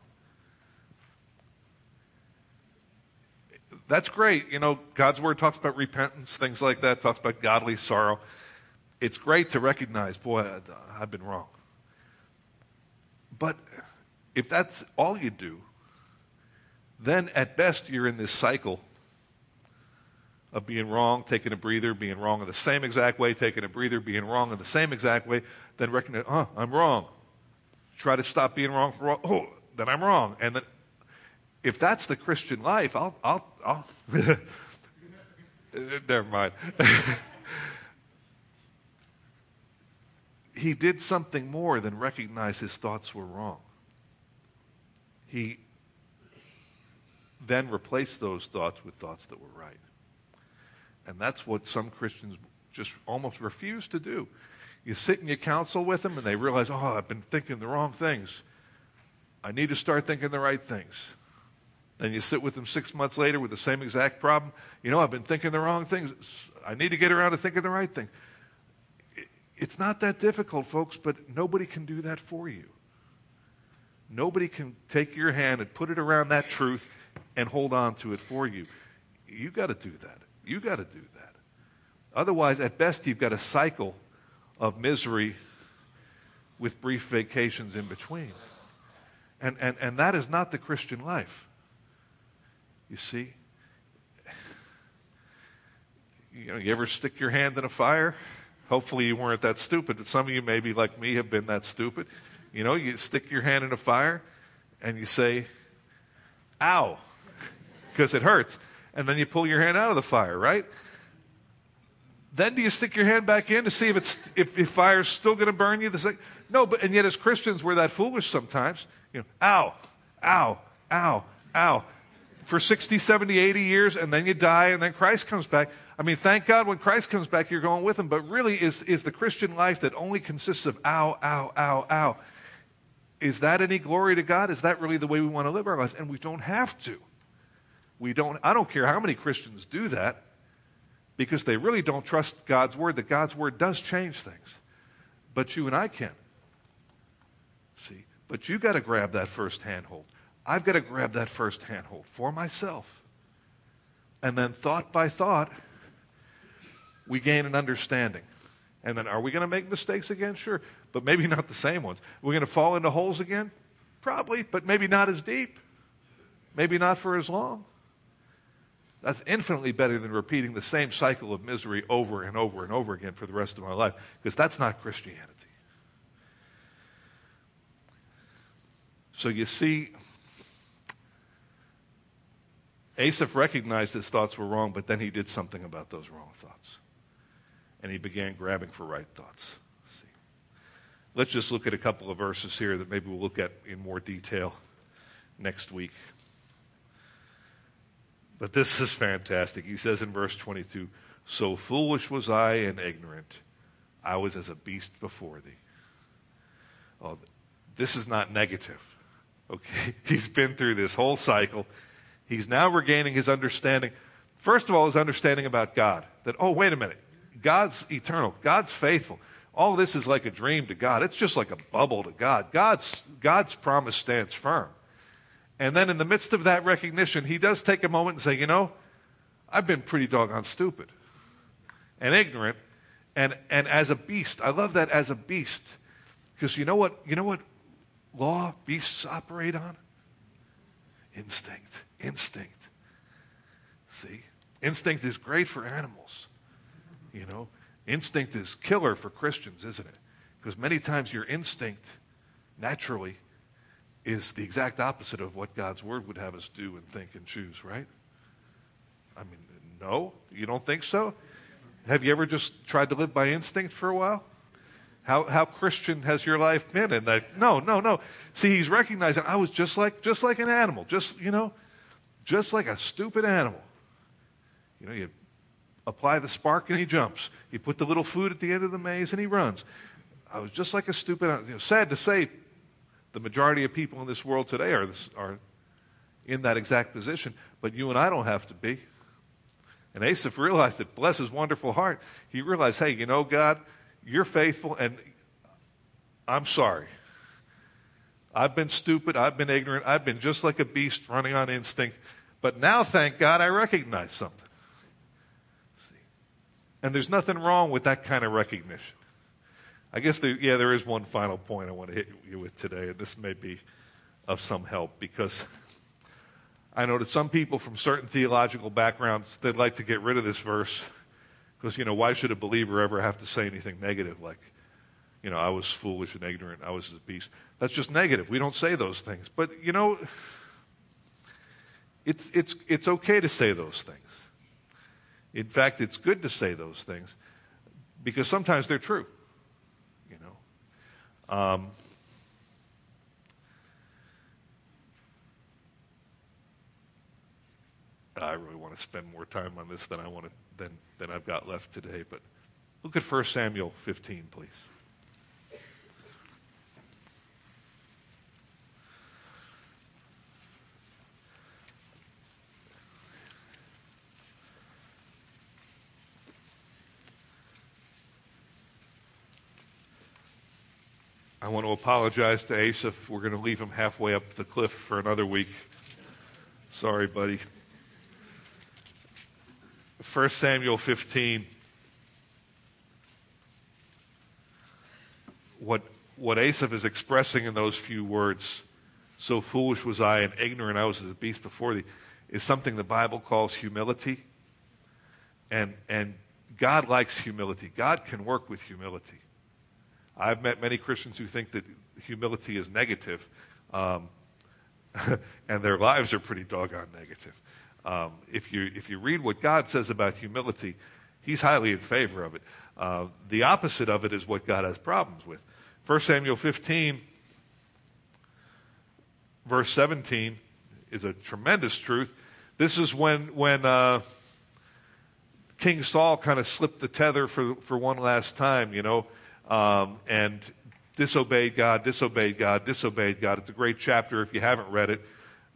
That's great. God's word talks about repentance, things like that, talks about godly sorrow. It's great to recognize, boy, I've been wrong. But if that's all you do, then at best you're in this cycle of being wrong, taking a breather, being wrong in the same exact way, taking a breather, being wrong in the same exact way, then recognize, I'm wrong. Try to stop being wrong, then I'm wrong. And then if that's the Christian life, I'll never mind. He did something more than recognize his thoughts were wrong. He then replaced those thoughts with thoughts that were right. And that's what some Christians just almost refuse to do. You sit and you counsel with them and they realize, I've been thinking the wrong things. I need to start thinking the right things. Then you sit with them 6 months later with the same exact problem. I've been thinking the wrong things. I need to get around to thinking the right thing. It's not that difficult, folks, but nobody can do that for you. Nobody can take your hand and put it around that truth and hold on to it for you. You got to do that. You got to do that. Otherwise, at best, you've got a cycle of misery with brief vacations in between. And that is not the Christian life. You see? You ever stick your hand in a fire? Hopefully you weren't that stupid, but some of you maybe like me have been that stupid. You stick your hand in a fire and you say, ow, because it hurts. And then you pull your hand out of the fire, right? Then do you stick your hand back in to see if fire's still going to burn you? No, and yet as Christians we're that foolish sometimes. Ow, ow, ow, ow. for 60, 70, 80 years, and then you die, and then Christ comes back. I mean, thank God when Christ comes back, you're going with him. But really, is the Christian life that only consists of ow, ow, ow, ow, is that any glory to God? Is that really the way we want to live our lives? And we don't have to. I don't care how many Christians do that, because they really don't trust God's word, that God's word does change things. But you and I can. See? But you got to grab that first handhold. I've got to grab that first handhold for myself. And then thought by thought, we gain an understanding. And then are we going to make mistakes again? Sure. But maybe not the same ones. We're going to fall into holes again? Probably, but maybe not as deep. Maybe not for as long. That's infinitely better than repeating the same cycle of misery over and over and over again for the rest of my life, because that's not Christianity. So you see, Asaph recognized his thoughts were wrong, but then he did something about those wrong thoughts. And he began grabbing for right thoughts. See. Let's just look at a couple of verses here that maybe we'll look at in more detail next week. But this is fantastic. He says in verse 22, "So foolish was I and ignorant. I was as a beast before thee." Oh, this is not negative. Okay, he's been through this whole cycle. He's now regaining his understanding. First of all, his understanding about God. That, oh, wait a minute. God's eternal. God's faithful. All this is like a dream to God. It's just like a bubble to God. God's promise stands firm. And then in the midst of that recognition, he does take a moment and say, you know, I've been pretty doggone stupid and ignorant and as a beast. I love that, as a beast. Because you know what law beasts operate on? Instinct. See? Instinct is great for animals. You know? Instinct is killer for Christians, isn't it? Because many times your instinct, naturally, is the exact opposite of what God's word would have us do and think and choose, right? I mean, no? You don't think so? Have you ever just tried to live by instinct for a while? How Christian has your life been? And that, no. See, he's recognizing I was just like an animal, just like a stupid animal. You know, you apply the spark and he jumps. You put the little food at the end of the maze and he runs. I was just like a stupid animal. You know, sad to say, the majority of people in this world today are in that exact position, but you and I don't have to be. And Asaph realized it. Bless his wonderful heart. He realized, hey, you know, God, you're faithful, and I'm sorry. I've been stupid. I've been ignorant. I've been just like a beast running on instinct. But now, thank God, I recognize something. See? And there's nothing wrong with that kind of recognition. I guess there is one final point I want to hit you with today, and this may be of some help, because I know that some people from certain theological backgrounds, they'd like to get rid of this verse, because, you know, why should a believer ever have to say anything negative like, you know, I was foolish and ignorant, I was a beast. That's just negative. We don't say those things. But, you know, it's okay to say those things. In fact, it's good to say those things, because sometimes they're true. I really want to spend more time on this than I've got left today. But look at 1 Samuel 15, please. I want to apologize to Asaph. We're going to leave him halfway up the cliff for another week. Sorry, buddy. 1 Samuel 15. What Asaph is expressing in those few words, so foolish was I and ignorant I was as a beast before thee, is something the Bible calls humility. And God likes humility. God can work with humility. I've met many Christians who think that humility is negative, and their lives are pretty doggone negative. If you read what God says about humility, he's highly in favor of it. The opposite of it is what God has problems with. 1 Samuel 15, verse 17, is a tremendous truth. This is when King Saul kind of slipped the tether for one last time, and disobeyed God, disobeyed God, disobeyed God. It's a great chapter if you haven't read it.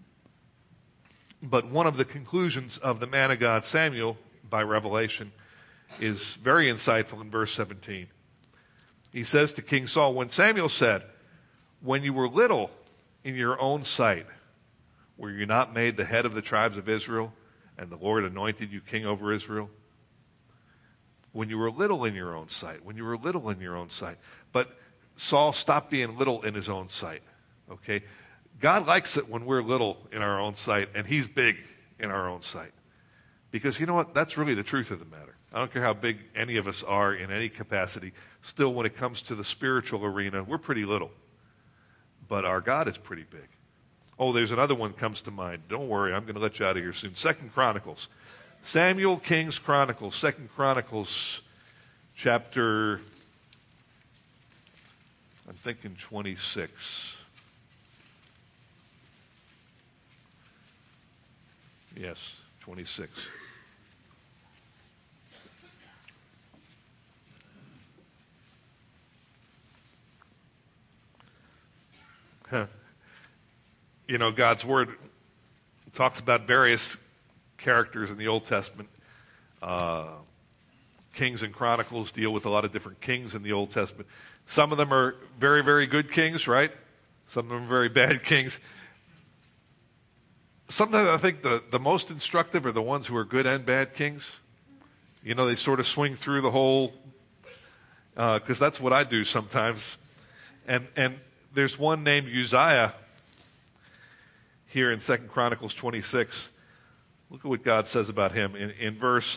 But one of the conclusions of the man of God, Samuel, by revelation, is very insightful in verse 17. He says to King Saul, when Samuel said, when you were little in your own sight, were you not made the head of the tribes of Israel, and the Lord anointed you king over Israel? When you were little in your own sight, when you were little in your own sight. But Saul stopped being little in his own sight, okay? God likes it when we're little in our own sight, and he's big in our own sight. Because you know what? That's really the truth of the matter. I don't care how big any of us are in any capacity. Still, when it comes to the spiritual arena, we're pretty little. But our God is pretty big. Oh, there's another one comes to mind. Don't worry, I'm going to let you out of here soon. 2 Chronicles. Samuel, Kings, Chronicles. 2 Chronicles, chapter, I'm thinking 26. Yes, 26. God's Word talks about various characters in the Old Testament. Kings and Chronicles deal with a lot of different kings in the Old Testament. Some of them are very, very good kings, right? Some of them are very bad kings. Sometimes I think the most instructive are the ones who are good and bad kings. They sort of swing through the whole, because that's what I do sometimes. And there's one named Uzziah here in 2 Chronicles 26. Look at what God says about him in verse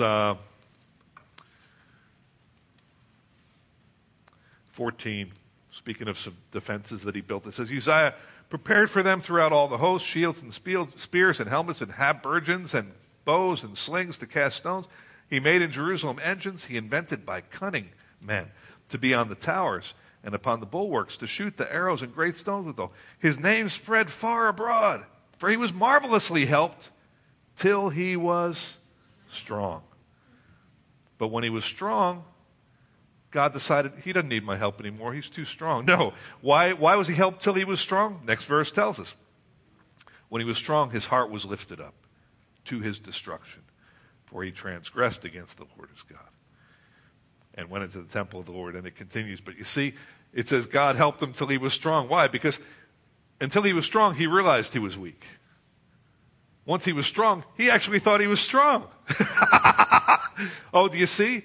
14, speaking of some defenses that he built. It says, Uzziah prepared for them throughout all the hosts, shields and spears and helmets and habergeons and bows and slings to cast stones. He made in Jerusalem engines he invented by cunning men to be on the towers and upon the bulwarks to shoot the arrows and great stones withal. His name spread far abroad, for he was marvelously helped till he was strong. But when he was strong, God decided he doesn't need my help anymore. He's too strong. No. Why was he helped till he was strong? Next verse tells us. When he was strong, his heart was lifted up to his destruction, for he transgressed against the Lord his God and went into the temple of the Lord. And it continues. But you see, it says God helped him till he was strong. Why? Because until he was strong, he realized he was weak. Once he was strong, he actually thought he was strong. Oh, do you see?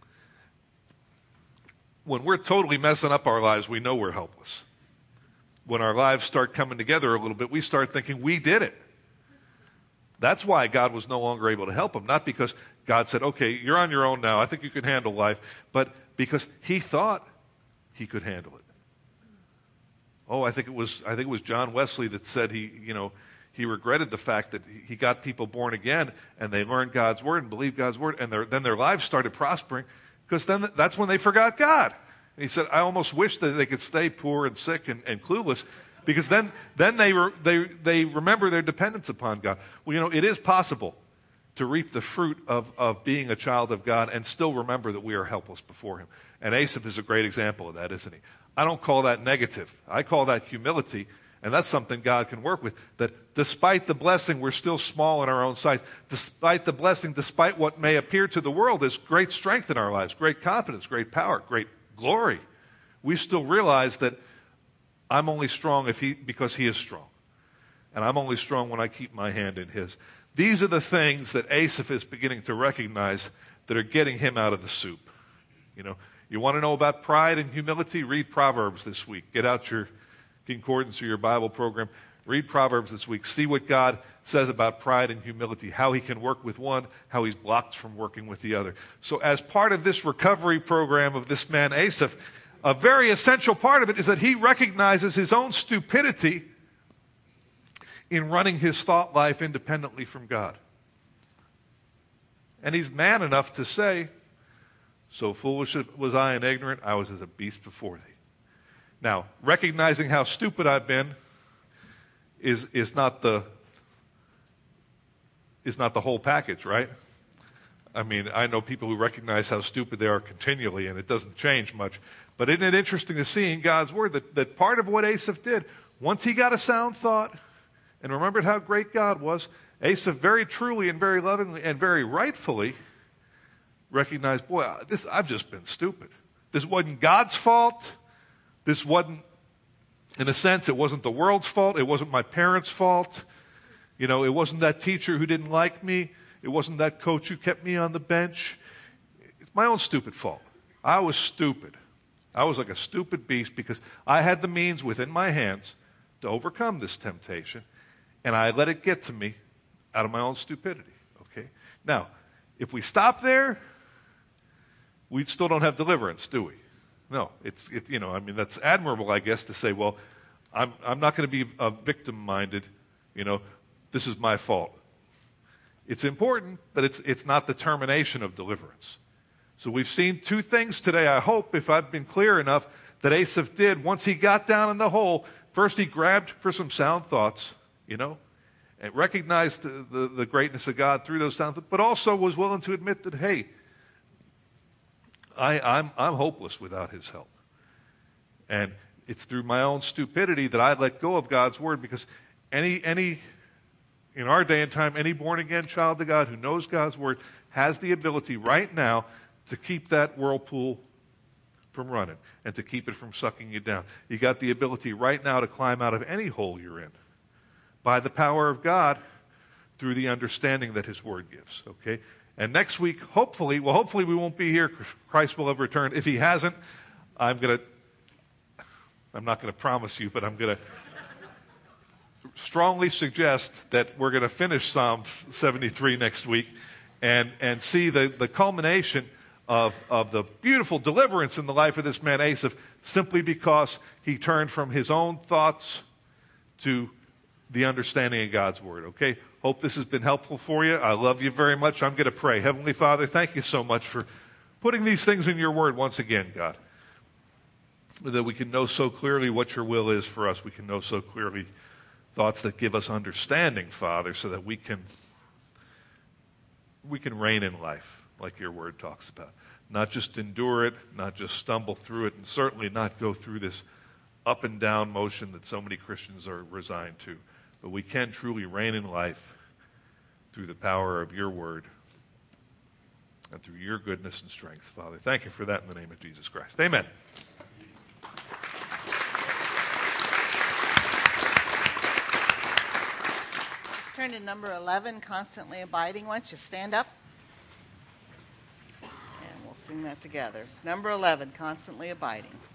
When we're totally messing up our lives, we know we're helpless. When our lives start coming together a little bit, we start thinking we did it. That's why God was no longer able to help him. Not because God said, okay, you're on your own now. I think you can handle life. But because he thought he could handle it. Oh, I think it was John Wesley that said he regretted the fact that he got people born again and they learned God's word and believed God's word, and then their lives started prospering, because then that's when they forgot God. And he said, I almost wish that they could stay poor and sick and clueless, because then they remember their dependence upon God. Well, it is possible to reap the fruit of being a child of God and still remember that we are helpless before him. And Asaph is a great example of that, isn't he? I don't call that negative. I call that humility. And that's something God can work with. That despite the blessing, we're still small in our own sight. Despite the blessing, despite what may appear to the world as great strength in our lives, great confidence, great power, great glory, we still realize that I'm only strong because he is strong. And I'm only strong when I keep my hand in his. These are the things that Asaph is beginning to recognize that are getting him out of the soup. You want to know about pride and humility? Read Proverbs this week. Get out your concordance or your Bible program. Read Proverbs this week. See what God says about pride and humility, how he can work with one, how he's blocked from working with the other. So as part of this recovery program of this man Asaph, a very essential part of it is that he recognizes his own stupidity in running his thought life independently from God. And he's man enough to say, so foolish was I and ignorant, I was as a beast before thee. Now, recognizing how stupid I've been is not is not the whole package, right? I mean, I know people who recognize how stupid they are continually, and it doesn't change much. But isn't it interesting to see in God's Word that part of what Asaph did, once he got a sound thought and remembered how great God was, Asaph very truly and very lovingly and very rightfully recognized, boy, I've just been stupid. This wasn't God's fault. This wasn't, in a sense, it wasn't the world's fault. It wasn't my parents' fault. You know, it wasn't that teacher who didn't like me. It wasn't that coach who kept me on the bench. It's my own stupid fault. I was stupid. I was like a stupid beast because I had the means within my hands to overcome this temptation, and I let it get to me out of my own stupidity. Okay? Now, if we stop there, we still don't have deliverance, do we? No. I mean, that's admirable, I guess, to say, well, I'm not going to be victim-minded. This is my fault. It's important, but it's not the termination of deliverance. So we've seen two things today, I hope, if I've been clear enough, that Asaph did. Once he got down in the hole, first he grabbed for some sound thoughts, and recognized the greatness of God through those sound thoughts, but also was willing to admit that, hey, I'm hopeless without his help. And it's through my own stupidity that I let go of God's word, because any in our day and time, any born-again child of God who knows God's word has the ability right now to keep that whirlpool from running and to keep it from sucking you down. You got the ability right now to climb out of any hole you're in by the power of God through the understanding that his word gives, okay? And next week, hopefully we won't be here. Christ will have returned. If he hasn't, I'm not going to promise you, but I'm going to strongly suggest that we're going to finish Psalm 73 next week and see the culmination of the beautiful deliverance in the life of this man Asaph, simply because he turned from his own thoughts to the understanding of God's word, okay? Hope this has been helpful for you. I love you very much. I'm going to pray. Heavenly Father, thank you so much for putting these things in your word once again, God, that we can know so clearly what your will is for us. We can know so clearly thoughts that give us understanding, Father, so that we can reign in life like your word talks about. Not just endure it, not just stumble through it, and certainly not go through this up and down motion that so many Christians are resigned to. But we can truly reign in life through the power of your word and through your goodness and strength, Father. Thank you for that in the name of Jesus Christ. Amen.
Turn to number 11, Constantly Abiding. Why don't you stand up? And we'll sing that together. Number 11, Constantly Abiding.